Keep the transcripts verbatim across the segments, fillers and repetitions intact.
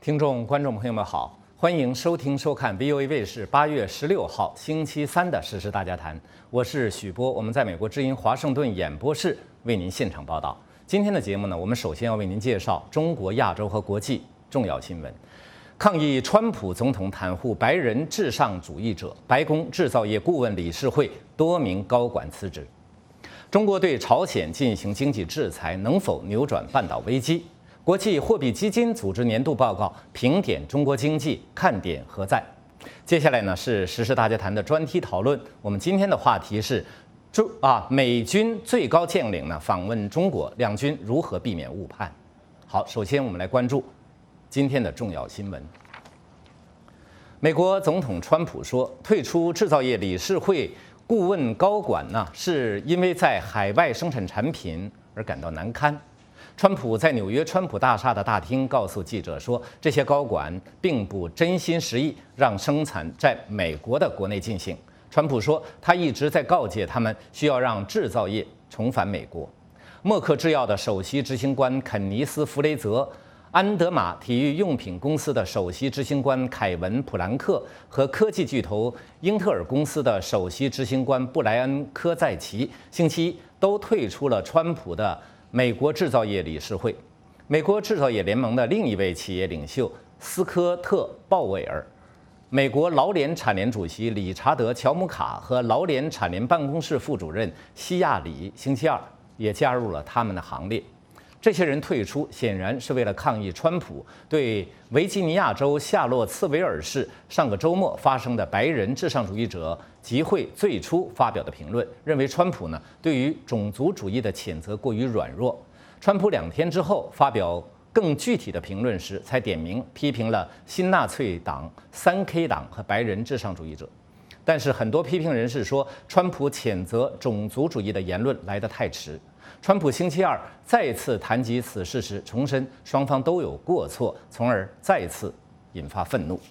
听众、观众朋友们好，欢迎收听、收看 V O A 卫视八月十六号星期三的《时事大家谈》，我是许波，我们在美国之音华盛顿演播室为您现场报道。今天的节目呢，我们首先要为您介绍中国、亚洲和国际重要新闻。抗议川普总统袒护白人至上主义者，白宫制造业顾问理事会多名高管辞职。中国对朝鲜进行经济制裁，能否扭转半岛危机？国际货币基金组织年度报告评点中国经济，看点何在？接下来呢是时事大家谈的专题讨论。我们今天的话题是，中啊美军最高将领呢访问中国，两军如何避免误判？好，首先我们来关注今天的重要新闻。美国总统川普说，退出制造业理事会顾问高管呢，是因为在海外生产产品而感到难堪。川普在纽约川普大厦的大厅告诉记者说，这些高管并不真心实意让生产在美国的国内进行。川普说，他一直在告诫他们需要让制造业重返美国。默克制药的首席执行官肯尼斯·弗雷泽、安德玛体育用品公司的首席执行官凯文·普兰克和科技巨头英特尔公司的首席执行官布莱恩·科在奇星期一都退出了川普的美国制造业理事会。美国制造业联盟的另一位企业领袖斯科特·鲍威尔、美国劳联产联主席理查德·乔姆卡和劳联产联办公室副主任西亚里星期二也加入了他们的行列。这些人退出显然是为了抗议川普对维吉尼亚州夏洛茨维尔市上个周末发生的白人至上主义者集会最初发表的评论，认为川普呢对于种族主义的谴责过于软弱。川普两天之后发表更具体的评论时，才点名批评了新纳粹党、三 K 党和白人至上主义者。但是很多批评人士说，川普谴责种族主义的言论来得太迟。川普星期二再次谈及此事时，重申双方都有过错，从而再次引发愤怒。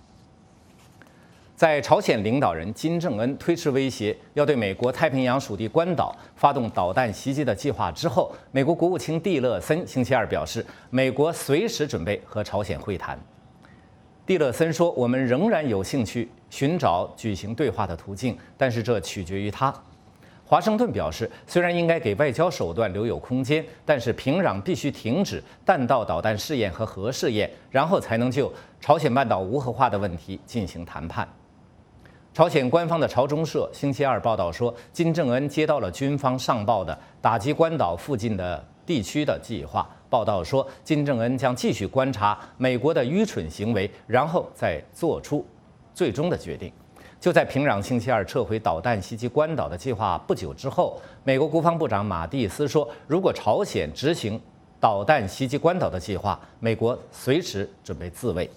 在朝鲜领导人金正恩推迟威胁要对美国太平洋属地关岛发动导弹袭击的计划之后，美国国务卿蒂勒森星期二表示，美国随时准备和朝鲜会谈。蒂勒森说，我们仍然有兴趣寻找举行对话的途径，但是这取决于他。华盛顿表示，虽然应该给外交手段留有空间，但是平壤必须停止弹道导弹试验和核试验，然后才能就朝鲜半岛无核化的问题进行谈判。朝鲜官方的朝中社星期二报道说，金正恩接到了军方上报的打击关岛附近的地区的计划。报道说，金正恩将继续观察美国的愚蠢行为，然后再做出最终的决定。就在平壤星期二撤回导弹袭击关岛的计划不久之后，美国国防部长马蒂斯说，如果朝鲜执行导弹袭击关岛的计划，美国随时准备自卫。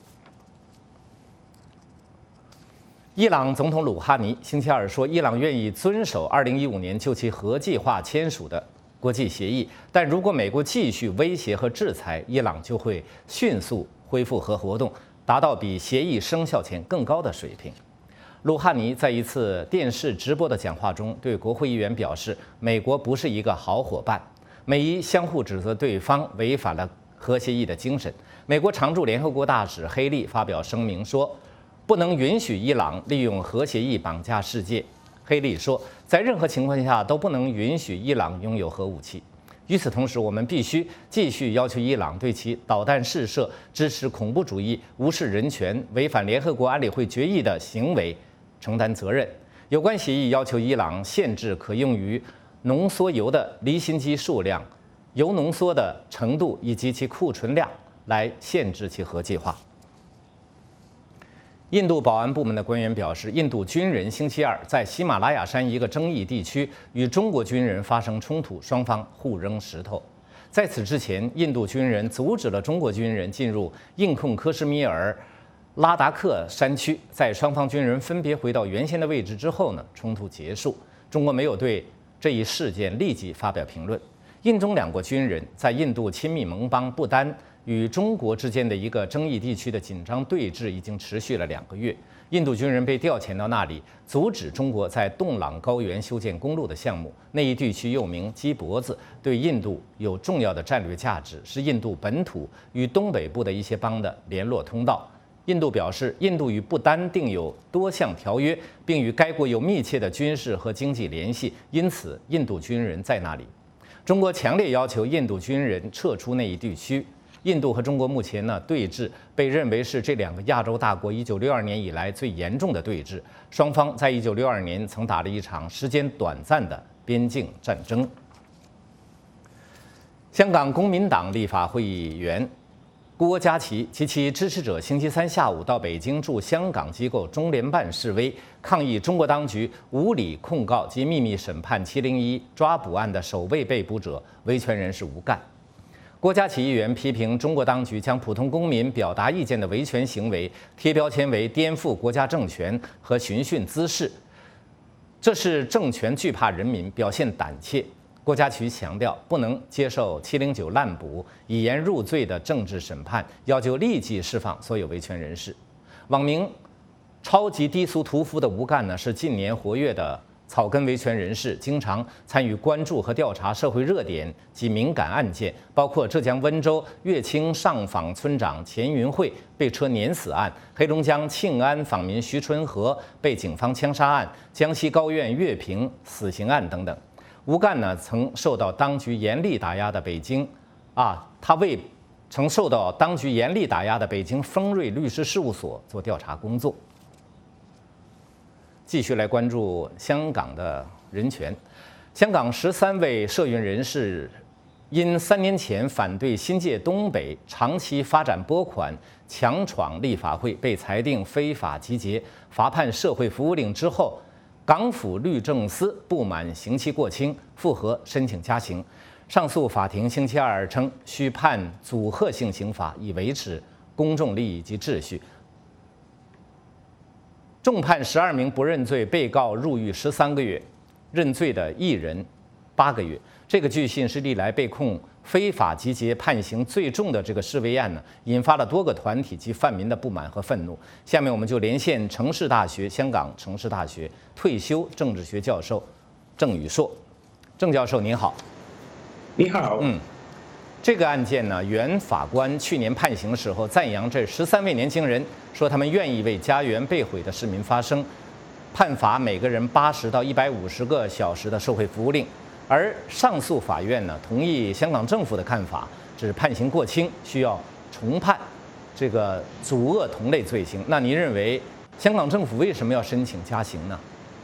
伊朗总统鲁哈尼星期二说，伊朗愿意遵守二零一五年就其核计划签署的国际协议，但如果美国继续威胁和制裁，伊朗就会迅速恢复核活动，达到比协议生效前更高的水平。鲁哈尼在一次电视直播的讲话中对国会议员表示，美国不是一个好伙伴，美伊相互指责对方违反了核协议的精神。美国常驻联合国大使黑利发表声明说，不能允许伊朗利用核协议绑架世界。黑利说，在任何情况下都不能允许伊朗拥有核武器。与此同时，我们必须继续要求伊朗对其导弹试射、支持恐怖主义、无视人权、违反联合国安理会决议的行为承担责任。有关协议要求伊朗限制可用于浓缩铀的离心机数量、铀浓缩的程度以及其库存量，来限制其核计划。印度保安部门的官员表示，印度军人星期二在喜马拉雅山一个争议地区与中国军人发生冲突，双方互扔石头。在此之前，印度军人阻止了中国军人进入印控科什米尔拉达克山区。在双方军人分别回到原先的位置之后呢，冲突结束。中国没有对这一事件立即发表评论。印中两国军人在印度亲密盟邦不丹与中国之间的一个争议地区的紧张对峙已经持续了两个月。 印度军人被调遣到那里，阻止中国在洞朗高原修建公路的项目。那一地区又名鸡脖子，对印度有重要的战略价值，是印度本土与东北部的一些邦的联络通道。印度表示，印度与不丹订有多项条约，并与该国有密切的军事和经济联系，因此印度军人在那里。中国强烈要求印度军人撤出那一地区。印度和中国目前呢对峙，被认为是这两个亚洲大国一九六二年以来最严重的对峙。双方在一九六二年曾打了一场时间短暂的边境战争。香港公民党立法会议员郭家麒及其支持者星期三下午到北京驻香港机构中联办示威，抗议中国当局无理控告及秘密审判七零一抓捕案的首位被捕者维权人士吴干。郭家麒议员批评中国当局将普通公民表达意见的维权行为贴标签为颠覆国家政权和寻衅滋事，这是政权惧怕人民，表现胆怯。郭家麒强调，不能接受七零九滥捕、以言入罪的政治审判，要求立即释放所有维权人士。网名“超级低俗屠夫”的吴干呢，是近年活跃的草根维权人士，经常参与关注和调查社会热点及敏感案件，包括浙江温州乐清上访村长钱云慧被车碾死案、黑龙江庆安访民徐春和被警方枪杀案、江西高院岳平死刑案等等。吴干呢，曾受到当局严厉打压的北京，啊，他为曾受到当局严厉打压的北京丰瑞律师事务所做调查工作。继续来关注香港的人权，香港十三位社运人士因三年前反对新界东北长期发展拨款，强闯立法会，被裁定非法集结，罚判社会服务令之后，港府律政司不满刑期过轻，复核申请加刑。上诉法庭星期二称，需判组合性刑罚，以维持公众利益及秩序。重判十二名不认罪被告入狱十三个月，认罪的一人八个月。这个据信是历来被控非法集结判刑最重的这个示威案呢，引发了多个团体及泛民的不满和愤怒。下面我们就连线城市大学香港城市大学退休政治学教授郑宇硕。郑教授您好。 你好。 嗯，这个案件呢，原法官去年判刑的时候赞扬这十三位年轻人，说他们愿意为家园被毁的市民发声，判罚每个人八十到一百五十个小时的社会服务令。而上诉法院呢，同意香港政府的看法，只是判刑过轻，需要重判这个阻遏同类罪行。那您认为香港政府为什么要申请加刑呢？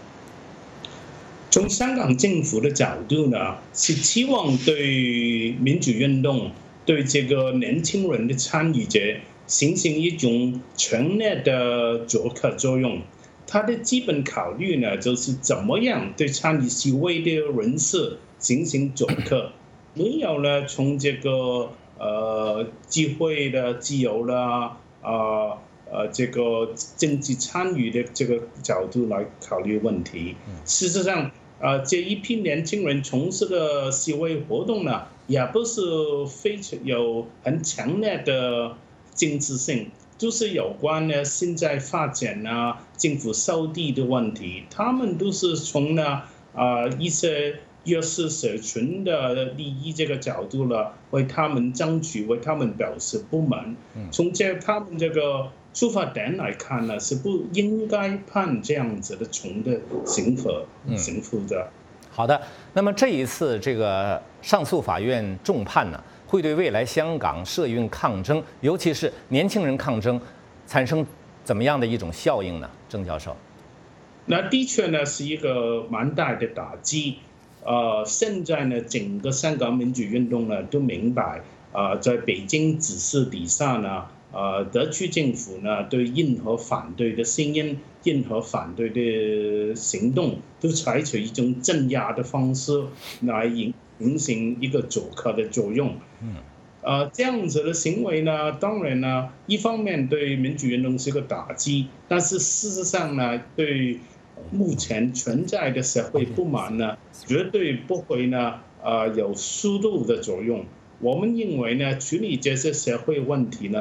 从香港政府的角度呢，是期望对民主运动、对这个年轻人的参与者形成一种强烈的阻吓作用。它的基本考虑呢，就是怎么样对参与示威的人士形成阻吓，没有呢从这个呃机会的自由啦，啊呃这个政治参与的这个角度来考虑问题。事实上，呃这一批年轻人从事的示威活动呢，也不是非常有很强烈的政治性。就是有关呢现在发展啊，政府收地的问题，他们都是从呢啊、呃、一些弱势社群的利益这个角度了，为他们争取，为他们表示不满。从这他们这个出发点来看呢，是不应该判这样子的重的刑罚刑罚的。 好的，那么这一次这个上诉法院重判呢，会对未来香港社运抗争，尤其是年轻人抗争，产生怎么样的一种效应呢？郑教授， 那的确呢是一个蛮大的打击。呃，现在呢，整个香港民主运动呢都明白，啊、呃，在北京指示底下呢，呃，特区政府呢对任何反对的声音、任何反对的行动，都采取一种镇压的方式来引。形成一个阻吓的作用。嗯，呃，这样子的行为呢，当然呢，一方面对民主运动是个打击，但是事实上呢，对目前存在的社会不满呢，绝对不会呢，呃，有疏导的作用。我们认为呢，处理这些社会问题呢，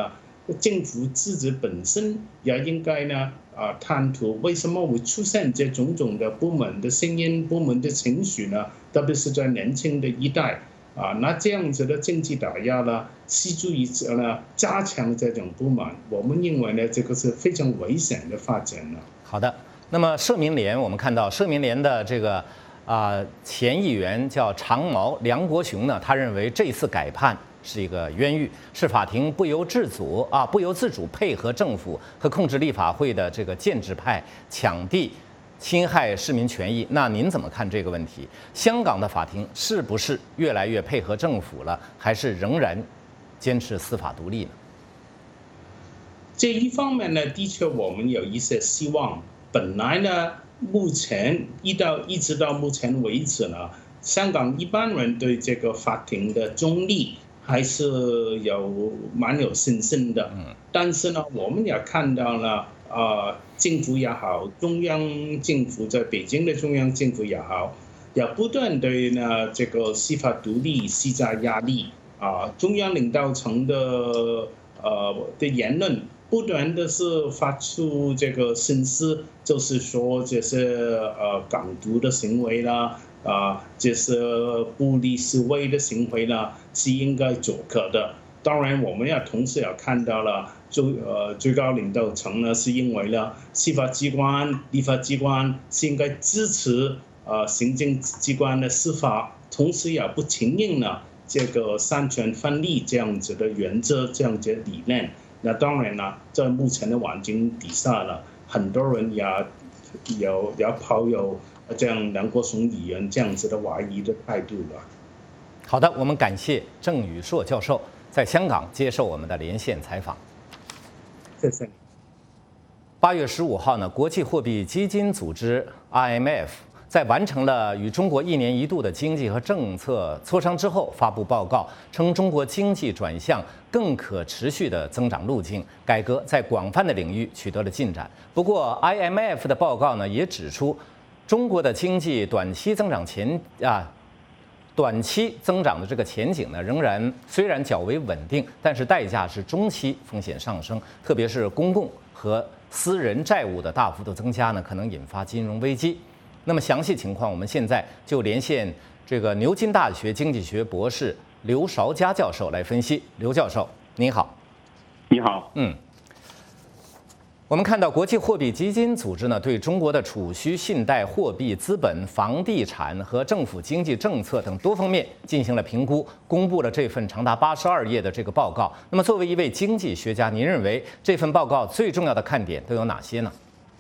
政府自己本身也应该呢啊探讨为什么会出现这种种的不满的声音、不满的情绪呢？特别是在年轻的一代啊，那这样子的经济打压呢，协助于呢加强这种不满，我们认为呢这个是非常危险的发展呢。 好的，那么社民连我们看到社民连的这个啊、呃、前议员叫长毛梁国雄呢，他认为这次改判是一个冤狱，是法庭不由自主啊不由自主配合政府和控制立法会的这个建制派抢地。侵害市民权益，那您怎么看这个问题？香港的法庭是不是越来越配合政府了，还是仍然坚持司法独立呢？ 这一方面呢，的确我们有一些希望。本来呢，目前一到一直到目前为止呢，香港一般人对这个法庭的中立还是有蛮有信心的。嗯，但是呢，我们也看到了。呃，政府也好，中央政府在北京的中央政府也好，也不断对呢这个司法独立施加压力啊。中央领导层的呃的言论不断的是发出这个信息，就是说这些呃港独的行为啦，啊，这些不利示威的行为啦，是应该阻隔的。当然，我们也同时也看到了。最呃最高领导层呢，是因为呢，司法机关、立法机关是应该支持呃行政机关的司法，同时也不承认呢这个三权分立这样子的原则、这样子的理念。那当然了，在目前的环境底下呢，很多人也有也抱有这样梁国雄议员这样子的怀疑的态度了。 好的，我们感谢郑宇硕教授在香港接受我们的连线采访。 谢谢。 八月十五号呢，国际货币基金组织 I M F 在完成了与中国一年一度的经济和政策磋商之后，发布报告，称中国经济转向更可持续的增长路径，改革在广泛的领域取得了进展。不过 ，I M F 的报告呢也指出，中国的经济短期增长前啊。短期增长的这个前景呢，仍然虽然较为稳定，但是代价是中期风险上升，特别是公共和私人债务的大幅度增加呢，可能引发金融危机。那么详细情况，我们现在就连线这个牛津大学经济学博士刘韶佳教授来分析。刘教授，您好。 你好。 嗯。我们看到国际货币基金组织呢，对中国的储蓄、信贷、货币、资本、房地产和政府经济政策等多方面进行了评估，公布了这份长达八十二页的这个报告。那么，作为一位经济学家，您认为这份报告最重要的看点都有哪些呢？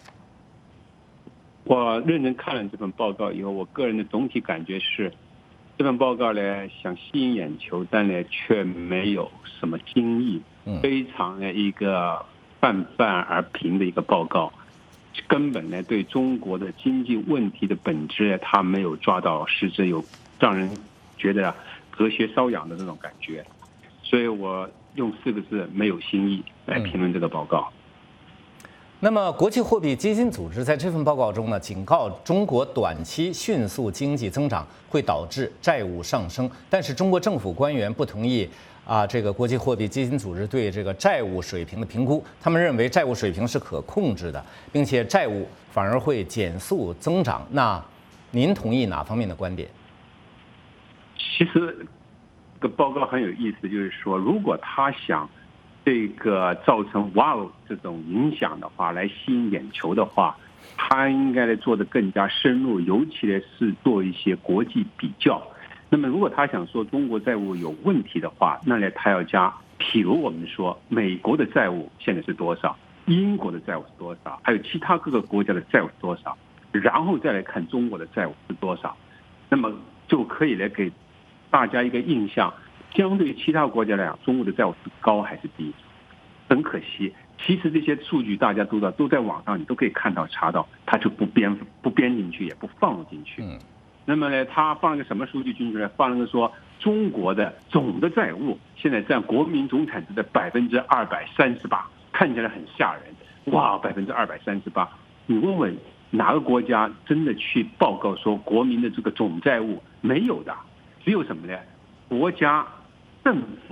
我认真看了这份报告以后，我个人的总体感觉是，这份报告呢想吸引眼球，但呢却没有什么新意，非常的一个泛泛而平的一个报告，根本呢对中国的经济问题的本质，它没有抓到实质，有让人觉得隔靴搔痒的这种感觉，所以我用四个字没有新意来评论这个报告。 那么，国际货币基金组织在这份报告中呢，警告中国短期迅速经济增长会导致债务上升，但是中国政府官员不同意啊，这个国际货币基金组织对这个债务水平的评估，他们认为债务水平是可控制的，并且债务反而会减速增长。那您同意哪方面的观点？ 其实这个报告很有意思，就是说，如果他想这个造成哇哦这种影响的话，来吸引眼球的话，他应该来做的更加深入，尤其呢是做一些国际比较。那么如果他想说中国债务有问题的话，那呢他要加，譬如我们说美国的债务现在是多少，英国的债务是多少，还有其他各个国家的债务是多少，然后再来看中国的债务是多少，那么就可以来给大家一个印象，相对于其他国家来讲，中国的债务是高还是低。很可惜，其实这些数据大家都知道，都在网上你都可以看到查到，他就不编不编进去，也不放入进去。嗯，那么呢，他放了个什么数据进去呢？放了个说中国的总的债务现在占国民总产值的百分之二百三十八，看起来很吓人。哇，百分之二百三十八！你问问哪个国家真的去报告说国民的这个总债务？没有的，只有什么呢？国家政府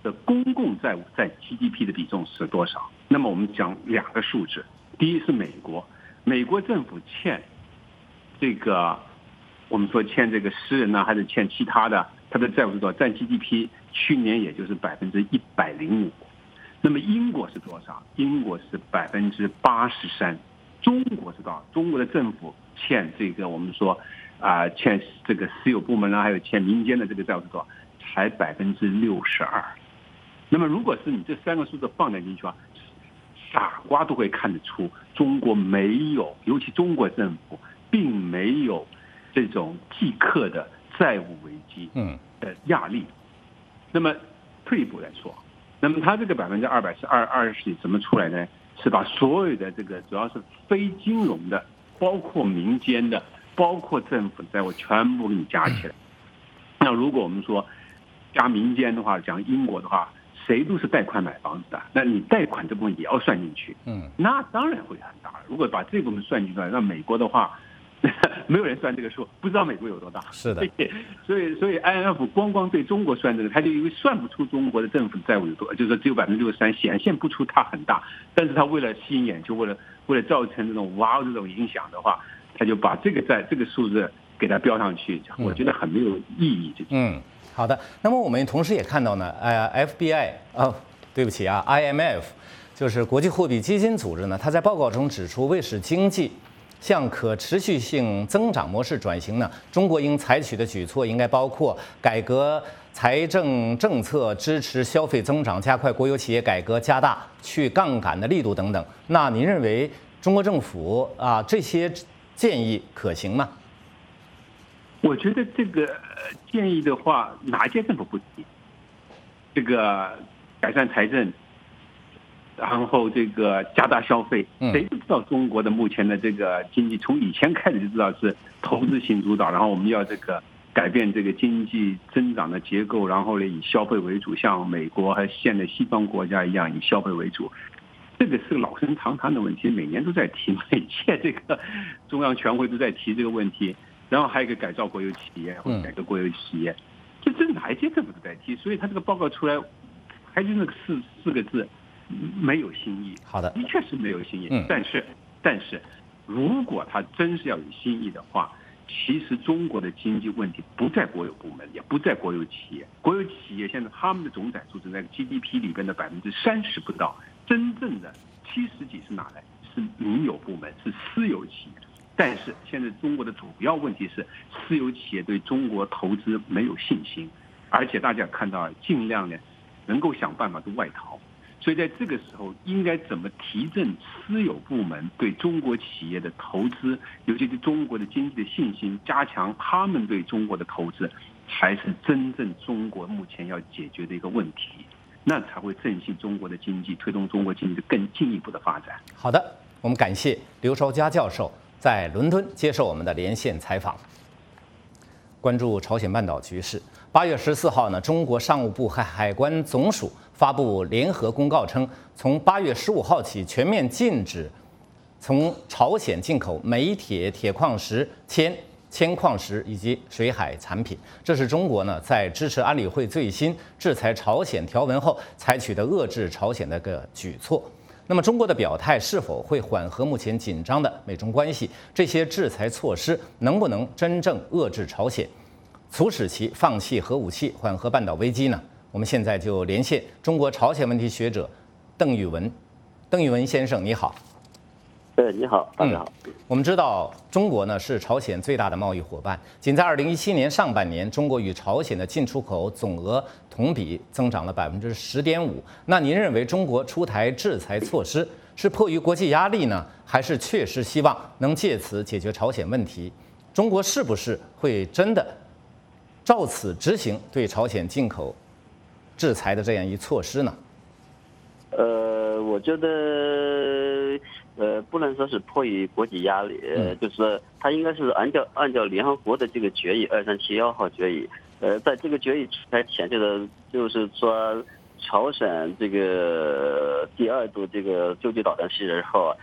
的公共债务占 G D P 的比重是多少？那么我们讲两个数字，第一是美国，美国政府欠这个我们说欠这个私人呢，还是欠其他的，它的债务是多少？占 G D P 去年也就是百分之一百零五。那么英国是多少？英国是百分之八十三。中国是多少？中国的政府欠这个我们说啊、呃、欠这个私有部门呢，还有欠民间的这个债务是多少？才百分之六十二。那么如果是你这三个数字放在进去啊，傻瓜都会看得出，中国没有，尤其中国政府并没有这种即刻的债务危机的压力。那么退一步来说，那么它这个百分之二百是二二十怎么出来呢？是把所有的这个主要是非金融的，包括民间的，包括政府债务全部给你加起来。那如果我们说加民间的话，讲英国的话，谁都是贷款买房子的，那你贷款这部分也要算进去，嗯，那当然会很大。如果把这部分算进去，那美国的话，没有人算这个数，不知道美国有多大。 是的， 所以所以 I M F 光光对中国算这个，他就因为算不出中国的政府债务有多，就是说只有百分之六十三，显现不出它很大。但是他为了吸引眼球，为了为了造成这种哇这种影响的话，他就把这个在这个数字给它标上去，我觉得很没有意义。 嗯。好的，那么我们同时也看到呢，呃 ，F B I 啊、哦，对不起啊 ，I M F 就是国际货币基金组织呢，它在报告中指出，为使经济向可持续性增长模式转型呢，中国应采取的举措应该包括改革财政政策、支持消费增长、加快国有企业改革、加大去杠杆的力度等等。那您认为中国政府啊这些建议可行吗？ 我觉得这个建议的话，哪一届政府不提？这个改善财政，然后这个加大消费，谁都知道中国的目前的这个经济，从以前开始就知道是投资型主导，然后我们要这个改变这个经济增长的结构，然后呢以消费为主，像美国和现在西方国家一样以消费为主。这个是个老生常谈的问题，每年都在提，每届这个中央全会都在提这个问题。然后还有一个改造国有企业或者改革国有企业，这这哪一届政府都在提，所以他这个报告出来，还是那个四四个字，没有新意。 好的， 的确是没有新意。嗯，但是但是，如果他真是要有新意的话，其实中国的经济问题不在国有部门，也不在国有企业。国有企业现在他们的总产出只在 G D P 里边的百分之三十不到，真正的七十几是哪来？是民有部门，是私有企业。但是现在中国的主要问题是，私有企业对中国投资没有信心，而且大家看到尽量呢，能够想办法都外逃。所以在这个时候，应该怎么提振私有部门对中国企业的投资，尤其对中国的经济的信心，加强他们对中国的投资，才是真正中国目前要解决的一个问题，那才会振兴中国的经济，推动中国经济的更进一步的发展。 好的，我们感谢刘绍佳教授在伦敦接受我们的连线采访。关注朝鲜半岛局势，八月十四号呢，中国商务部和海关总署发布联合公告称，从八月十五号起全面禁止从朝鲜进口煤铁、铁矿石、铅、铅矿石以及水海产品。这是中国呢在支持安理会最新制裁朝鲜条文后采取的遏制朝鲜的个举措。那么中国的表态是否会缓和目前紧张的美中关系？这些制裁措施能不能真正遏制朝鲜，促使其放弃核武器，缓和半岛危机呢？我们现在就连线中国朝鲜问题学者邓玉文。邓玉文先生，你好。 对，你好，大家好。 嗯，我们知道中国呢是朝鲜最大的贸易伙伴，仅在二零一七年上半年，中国与朝鲜的进出口总额同比增长了百分之十点五。那您认为中国出台制裁措施是迫于国际压力呢，还是确实希望能借此解决朝鲜问题？中国是不是会真的照此执行对朝鲜进口制裁的这样一措施呢？ 呃，我觉得。呃，不能说是迫于国际压力，呃，就是它应该是按照按照联合国的这个决议二三七幺号决议，呃，在这个决议才显示的，就是说朝鲜这个第二度这个洲际导弹试验后，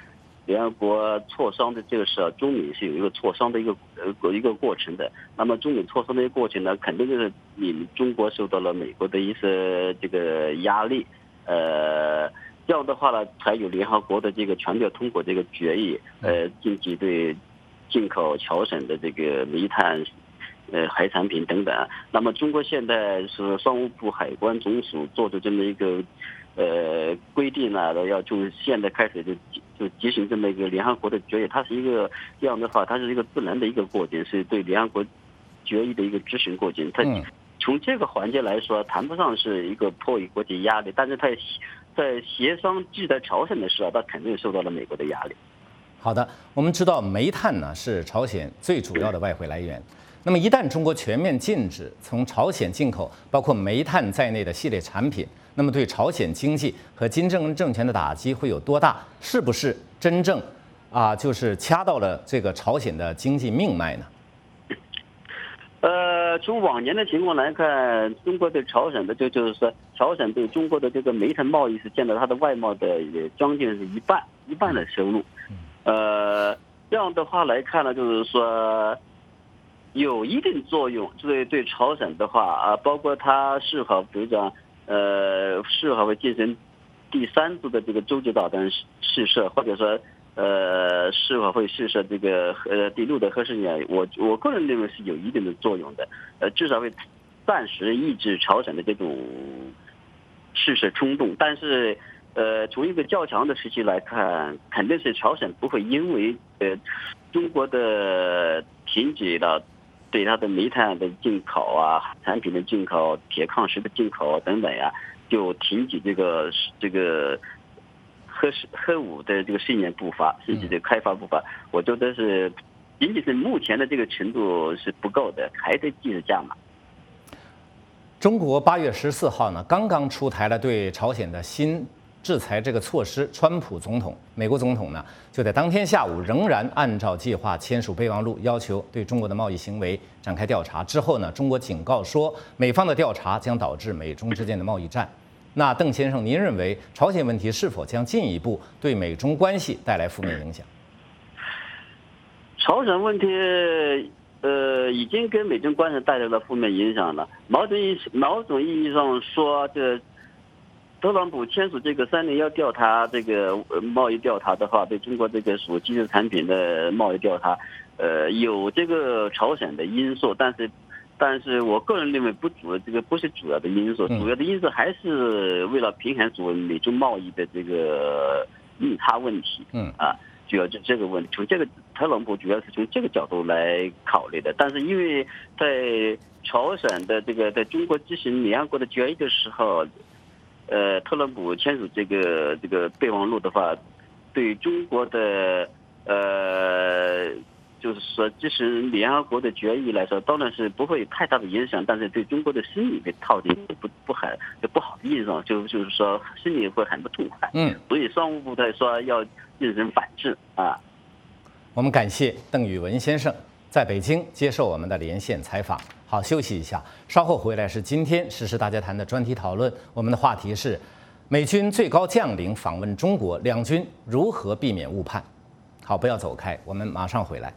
联合国磋商的这个事啊，中美是有一个磋商的一个呃一个过程的。那么中美磋商的一个过程呢，肯定就是你们中国受到了美国的一些这个压力，呃，这样的话呢，才有联合国的这个全票通过这个决议，呃，禁止对进口朝鲜的这个煤炭。呃，海产品等等。那么，中国现在是商务部海关总署做的这么一个呃规定呢，要从现在开始就就执行这么一个联合国的决议。它是一个这样的话，它是一个自然的一个过程，是对联合国决议的一个执行过程。它从这个环节来说，谈不上是一个迫于国际压力，但是它在协商制裁朝鲜的时候，它肯定受到了美国的压力。 好的，我们知道煤炭呢是朝鲜最主要的外汇来源。那么一旦中国全面禁止从朝鲜进口包括煤炭在内的系列产品，那么对朝鲜经济和金正恩政权的打击会有多大？是不是真正啊，就是掐到了这个朝鲜的经济命脉呢？ 呃，从往年的情况来看，中国对朝鲜的就就是说，朝鲜对中国的这个煤炭贸易是占到它的外贸的也将近是一半一半的收入。呃，这样的话来看呢，就是说。有一定作用，对对朝鲜的话啊，包括它是否比如讲，呃，是否会进行第三次的这个洲际导弹试射，或者说，呃，是否会试射这个呃第六的核试验，我我个人认为是有一定的作用的，呃，至少会暂时抑制朝鲜的这种试射冲动，但是。呃，从一个较长的时期来看，肯定是朝鲜不会因为呃中国的停止了对它的煤炭的进口啊、产品的进口、铁矿石的进口等等呀，就停止这个这个核核武的这个试验步伐，甚至这个开发步伐。我觉得是仅仅是目前的这个程度是不够的，还得继续加码。 中国八月十四号呢，刚刚出台了对朝鲜的新制裁这个措施，川普总统，美国总统呢，就在当天下午仍然按照计划签署备忘录，要求对中国的贸易行为展开调查。之后呢，中国警告说，美方的调查将导致美中之间的贸易战。那邓先生，您认为朝鲜问题是否将进一步对美中关系带来负面影响？ 朝鲜问题，呃，已经给美中关系带来了负面影响了。某种意某种意义上说，这。特朗普签署这个三零幺调查，这个贸易调查的话，对中国这个属基础产品的贸易调查，呃，有这个朝鲜的因素，但是，但是我个人认为不主，这个不是主要的因素，主要的因素还是为了平衡所谓美中贸易的这个利差问题，嗯啊，主要就这个问题，从这个特朗普主要是从这个角度来考虑的，但是因为在朝鲜的这个在中国执行联合国的决议的时候。呃，特朗普签署这个这个备忘录的话，对中国的呃，就是说支持联合国的决议来说，当然是不会有太大的影响，但是对中国的心理会套进不不很不好的印象，就就是说心里会很不痛快。嗯，所以商务部在说要进行反制啊。 我们感谢邓宇文先生在北京接受我们的连线采访。好，休息一下，稍后回来是今天时事大家谈的专题讨论。我们的话题是美军最高将领访问中国，两军如何避免误判？好，不要走开，我们马上回来。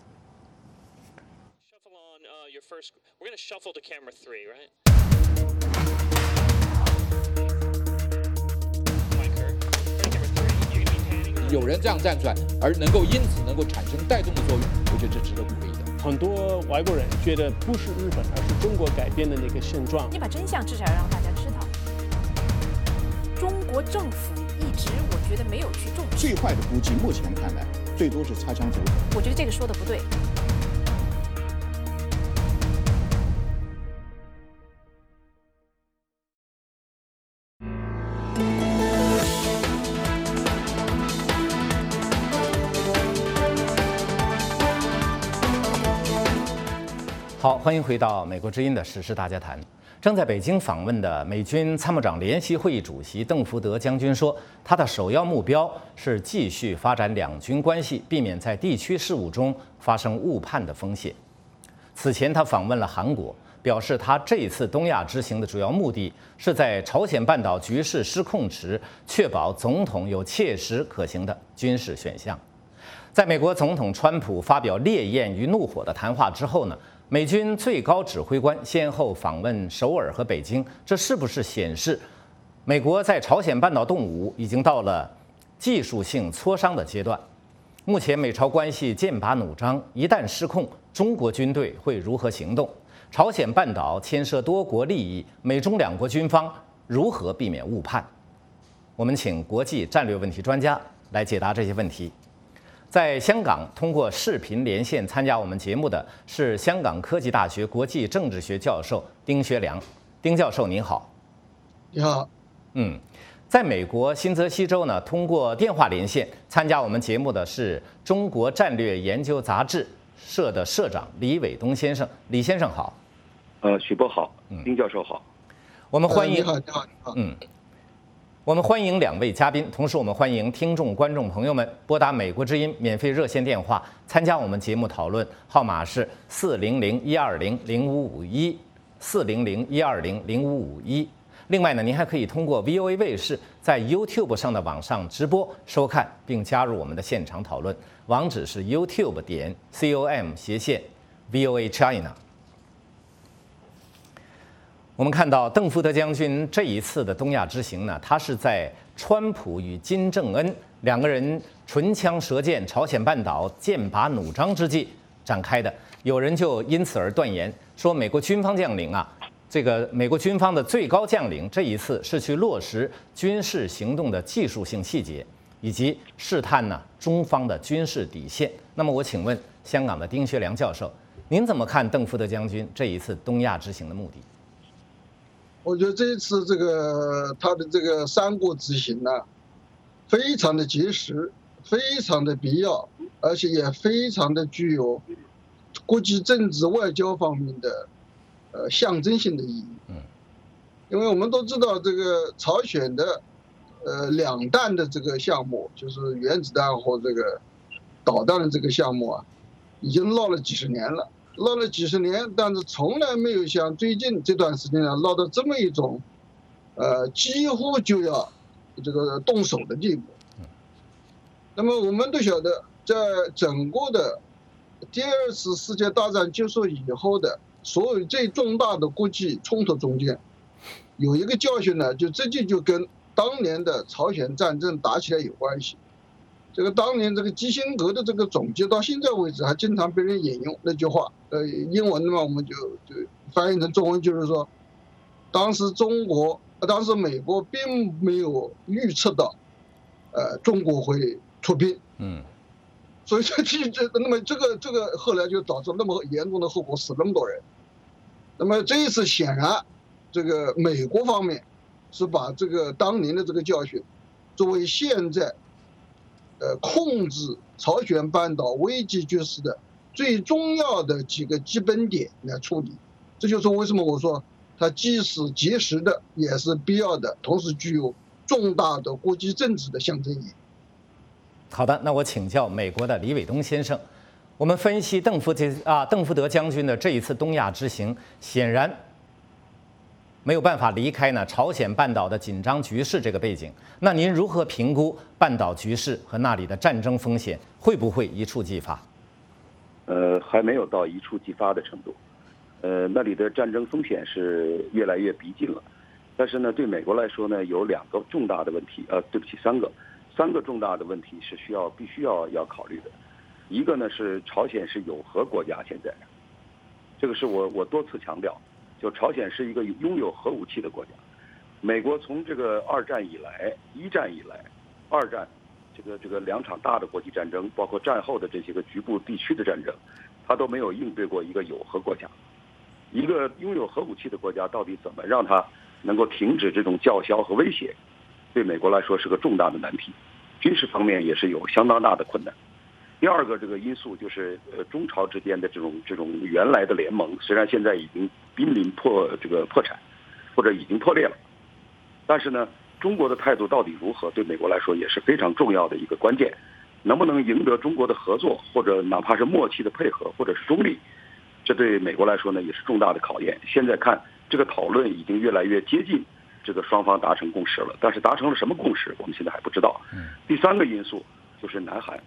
有人这样站出来，而能够因此能够产生带动的作用，我觉得这值得鼓励的。 很多外国人觉得不是日本，而是中国改变的那个现状。 你把真相至少要让大家知道。中国政府一直，我觉得没有去重视。 最坏的估计，目前看来，最多是擦枪走火。 我觉得这个说的不对。 好，欢迎回到美国之音的时事大家谈。正在北京访问的美军参谋长联席会议主席邓福德将军说，他的首要目标是继续发展两军关系，避免在地区事务中发生误判的风险。此前，他访问了韩国，表示他这一次东亚之行的主要目的是在朝鲜半岛局势失控时，确保总统有切实可行的军事选项。 在美国总统川普发表烈焰与怒火的谈话之后呢，美军最高指挥官先后访问首尔和北京，这是不是显示美国在朝鲜半岛动武已经到了技术性磋商的阶段？目前美朝关系剑拔弩张，一旦失控，中国军队会如何行动？朝鲜半岛牵涉多国利益，美中两国军方如何避免误判？我们请国际战略问题专家来解答这些问题。在香港通过视频连线参加我们节目的是香港科技大学国际政治学教授丁学良。丁教授您好。 你好。 嗯，在美国新泽西州呢，通过电话连线参加我们节目的是中国战略研究杂志社的社长李伟东先生。李先生好。 呃，许波好，丁教授好。 我们欢迎。 你好，你好，你好。 嗯。我们欢迎两位嘉宾，同时我们欢迎听众、观众朋友们拨打美国之音免费热线电话参加我们节目讨论，号码是四零零一二零零五五一，四零零一二零零五五一。另外呢，您还可以通过 V O A 卫视在 YouTube 上的网上直播收看，并加入我们的现场讨论，网址是 YouTube 点 com 斜线 V O A China。我们看到邓福德将军这一次的东亚之行呢，他是在川普与金正恩两个人唇枪舌剑、朝鲜半岛剑拔弩张之际展开的。有人就因此而断言说，美国军方将领啊，这个美国军方的最高将领这一次是去落实军事行动的技术性细节，以及试探呢中方的军事底线。那么我请问香港的丁学良教授，您怎么看邓福德将军这一次东亚之行的目的？ 我觉得这一次这个他的这个三国之行呢，非常的及时，非常的必要，而且也非常的具有国际政治外交方面的呃象征性的意义。嗯，因为我们都知道这个朝鲜的呃两弹的这个项目，就是原子弹和这个导弹的这个项目啊，已经闹了几十年了。闹了几十年，但是从来没有像最近这段时间呢闹到这么一种，呃，几乎就要这个动手的地步。那么我们都晓得，在整个的第二次世界大战结束以后的所有最重大的国际冲突中间，有一个教训呢，就直接就跟当年的朝鲜战争打起来有关系。这个当年这个基辛格的这个总结到现在为止还经常被人引用那句话，呃，英文的嘛我们就就翻译成中文就是说，当时中国，当时美国并没有预测到，呃，中国会出兵，嗯，所以这这那么这个这个后来就导致那么严重的后果，死那么多人。那么这一次显然，这个美国方面是把这个当年的这个教训，作为现在。呃，控制朝鲜半岛危机局势的最重要的几个基本点来处理，这就是为什么我说它既是及时的，也是必要的，同时具有重大的国际政治的象征意义。 好的，那我请教美国的李伟东先生，我们分析邓福德啊邓福德将军的这一次东亚之行，显然没有办法离开呢朝鲜半岛的紧张局势这个背景。那您如何评估半岛局势和那里的战争风险会不会一触即发？ 呃，还没有到一触即发的程度。呃，那里的战争风险是越来越逼近了。但是呢，对美国来说呢，有两个重大的问题，呃，对不起，三个，三个重大的问题是需要必须要要考虑的。一个呢是朝鲜是有核国家，现在，这个是我我多次强调。就朝鲜是一个拥有核武器的国家，美国从这个二战以来，一战以来，二战，这个这个两场大的国际战争，包括战后的这些个局部地区的战争，它都没有应对过一个有核国家。一个拥有核武器的国家到底怎么让它能够停止这种叫嚣和威胁，对美国来说是个重大的难题，军事方面也是有相当大的困难。第二个这个因素就是呃中朝之间的这种这种原来的联盟，虽然现在已经濒临破这个破产，或者已经破裂了，但是呢，中国的态度到底如何，对美国来说也是非常重要的一个关键。能不能赢得中国的合作，或者哪怕是默契的配合，或者是中立，这对美国来说呢也是重大的考验。现在看这个讨论已经越来越接近这个双方达成共识了，但是达成了什么共识，我们现在还不知道。第三个因素就是南韩。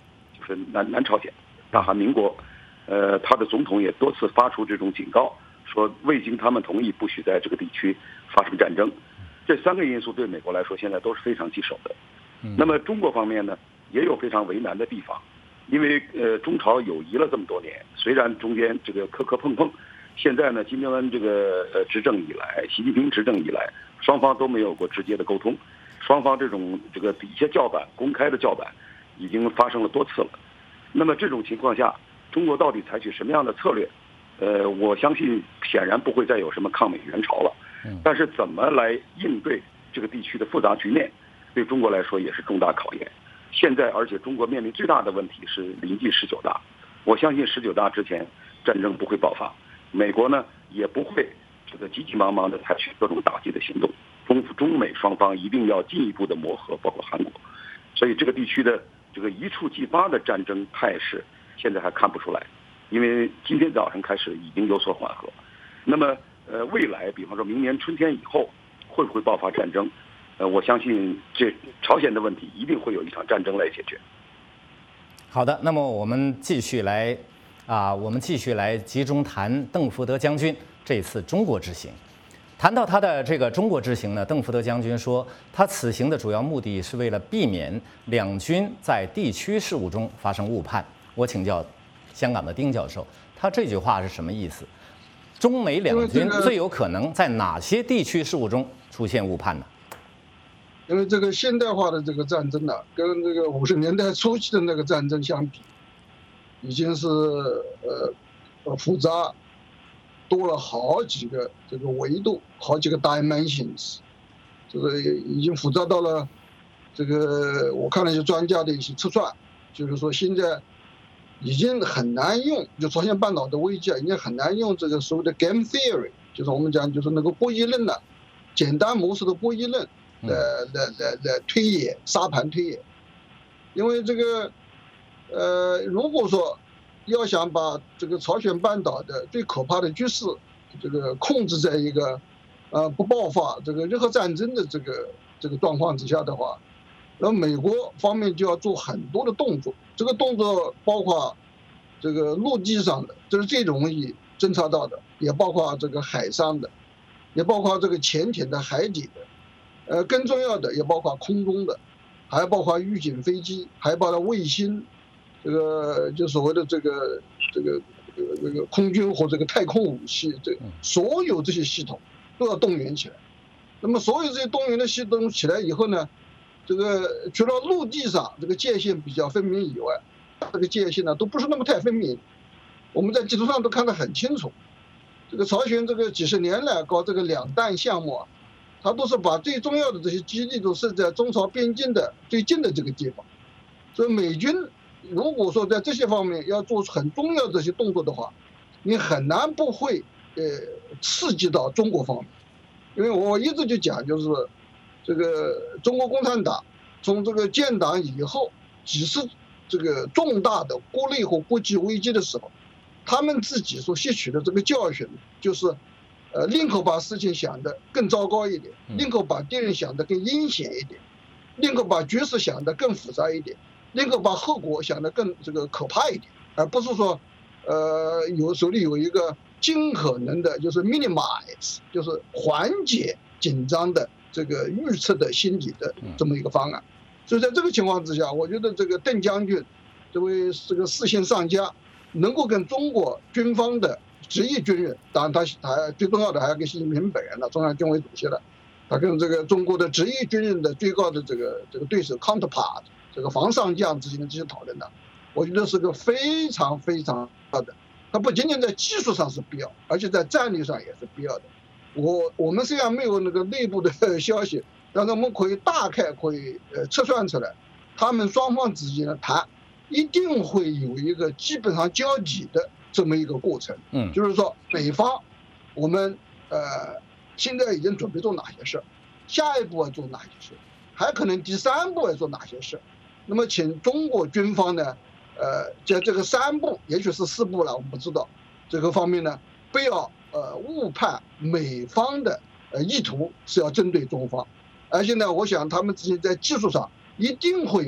就是南南朝鲜，大韩民国，呃，他的总统也多次发出这种警告，说未经他们同意，不许在这个地区发生战争。这三个因素对美国来说现在都是非常棘手的。那么中国方面呢，也有非常为难的地方，因为呃中朝友谊了这么多年，虽然中间这个磕磕碰碰，现在呢金正恩这个呃执政以来，习近平执政以来，双方都没有过直接的沟通，双方这种这个底下叫板、公开的叫板已经发生了多次了。那么这种情况下，中国到底采取什么样的策略？呃，我相信显然不会再有什么抗美援朝了。但是怎么来应对这个地区的复杂局面，对中国来说也是重大考验。现在，而且中国面临最大的问题是临近十九大。我相信十九大之前战争不会爆发，美国呢也不会这个急急忙忙的采取各种打击的行动。中中美双方一定要进一步的磨合，包括韩国。所以这个地区的这个一触即发的战争态势现在还看不出来，因为今天早上开始已经有所缓和。那么呃，未来比方说明年春天以后会不会爆发战争？呃，我相信这朝鲜的问题一定会有一场战争来解决。 好的，那么我们继续来啊，我们继续来集中谈邓福德将军这次中国之行。谈到他的这个中国之行呢，邓福德将军说，他此行的主要目的是为了避免两军在地区事务中发生误判。我请教香港的丁教授，他这句话是什么意思？中美两军最有可能在哪些地区事务中出现误判呢？ 因为这个现代化的这个战争呢、啊，跟这个五十年代初期的那个战争相比，已经是呃复杂多了好几个这个维度，好几个 dimensions， 这个已经复杂到了这个我看了一些专家的一些测算，就是说现在已经很难用，就朝鲜半岛的危机啊，已经很难用这个所谓的 game theory， 就是我们讲就是那个博弈论了，简单模式的博弈论来来来来推演沙盘推演，因为这个呃，如果说要想把这个朝鲜半岛的最可怕的局势这个控制在一个呃不爆发这个任何战争的这个这个状况之下的话，那美国方面就要做很多的动作，这个动作包括这个陆地上的，这是最容易侦察到的，也包括这个海上的，也包括这个潜艇的、海底的，呃，更重要的也包括空中的，还包括预警飞机，还包括卫星，这个就所谓的这个这个这个这个空军或这个太空武器，这所有这些系统都要动员起来。那么所有这些动员的系统起来以后呢？这个除了陆地上这个界限比较分明以外，这个界限呢都不是那么太分明。我们在地图上都看得很清楚。这个朝鲜这个几十年来搞这个两弹项目啊，它都是把最重要的这些基地都设在中朝边境的最近的这个地方。所以美军如果说在这些方面要做出很重要的这些动作的话，你很难不会呃刺激到中国方面。因为我一直就讲就是。这个中国共产党从这个建党以后，几次这个重大的国内和国际危机的时候，他们自己所吸取的这个教训，就是，呃，宁可把事情想得更糟糕一点，宁可把敌人想得更阴险一点，宁可把局势想得更复杂一点，宁可把后果想得更这个可怕一点，而不是说，呃，有手里有一个尽可能的，就是 minimize， 就是缓解紧张的。这个预测的心理的这么一个方案，所以在这个情况之下，我觉得这个邓将军这位这个四线上将，能够跟中国军方的职业军人，当然他他最重要的还要跟习近平本人了，中央军委主席了，他跟这个中国的职业军人的最高的这个这个对手 counterpart 这个防上将之间的这些讨论呢，我觉得是个非常非常大的，它不仅仅在技术上是必要，而且在战略上也是必要的。我我们虽然没有那个内部的消息，但是我们可以大概可以呃测算出来，他们双方之间的谈一定会有一个基本上交集的这么一个过程。嗯，就是说美方我们呃现在已经准备做哪些事，下一步要做哪些事，还可能第三步要做哪些事。那么请中国军方呢，呃在这个三步也许是四步了，我们不知道这个方面呢，不要。呃，误判美方的呃意图是要针对中方，而且呢，我想他们之间在技术上一定会有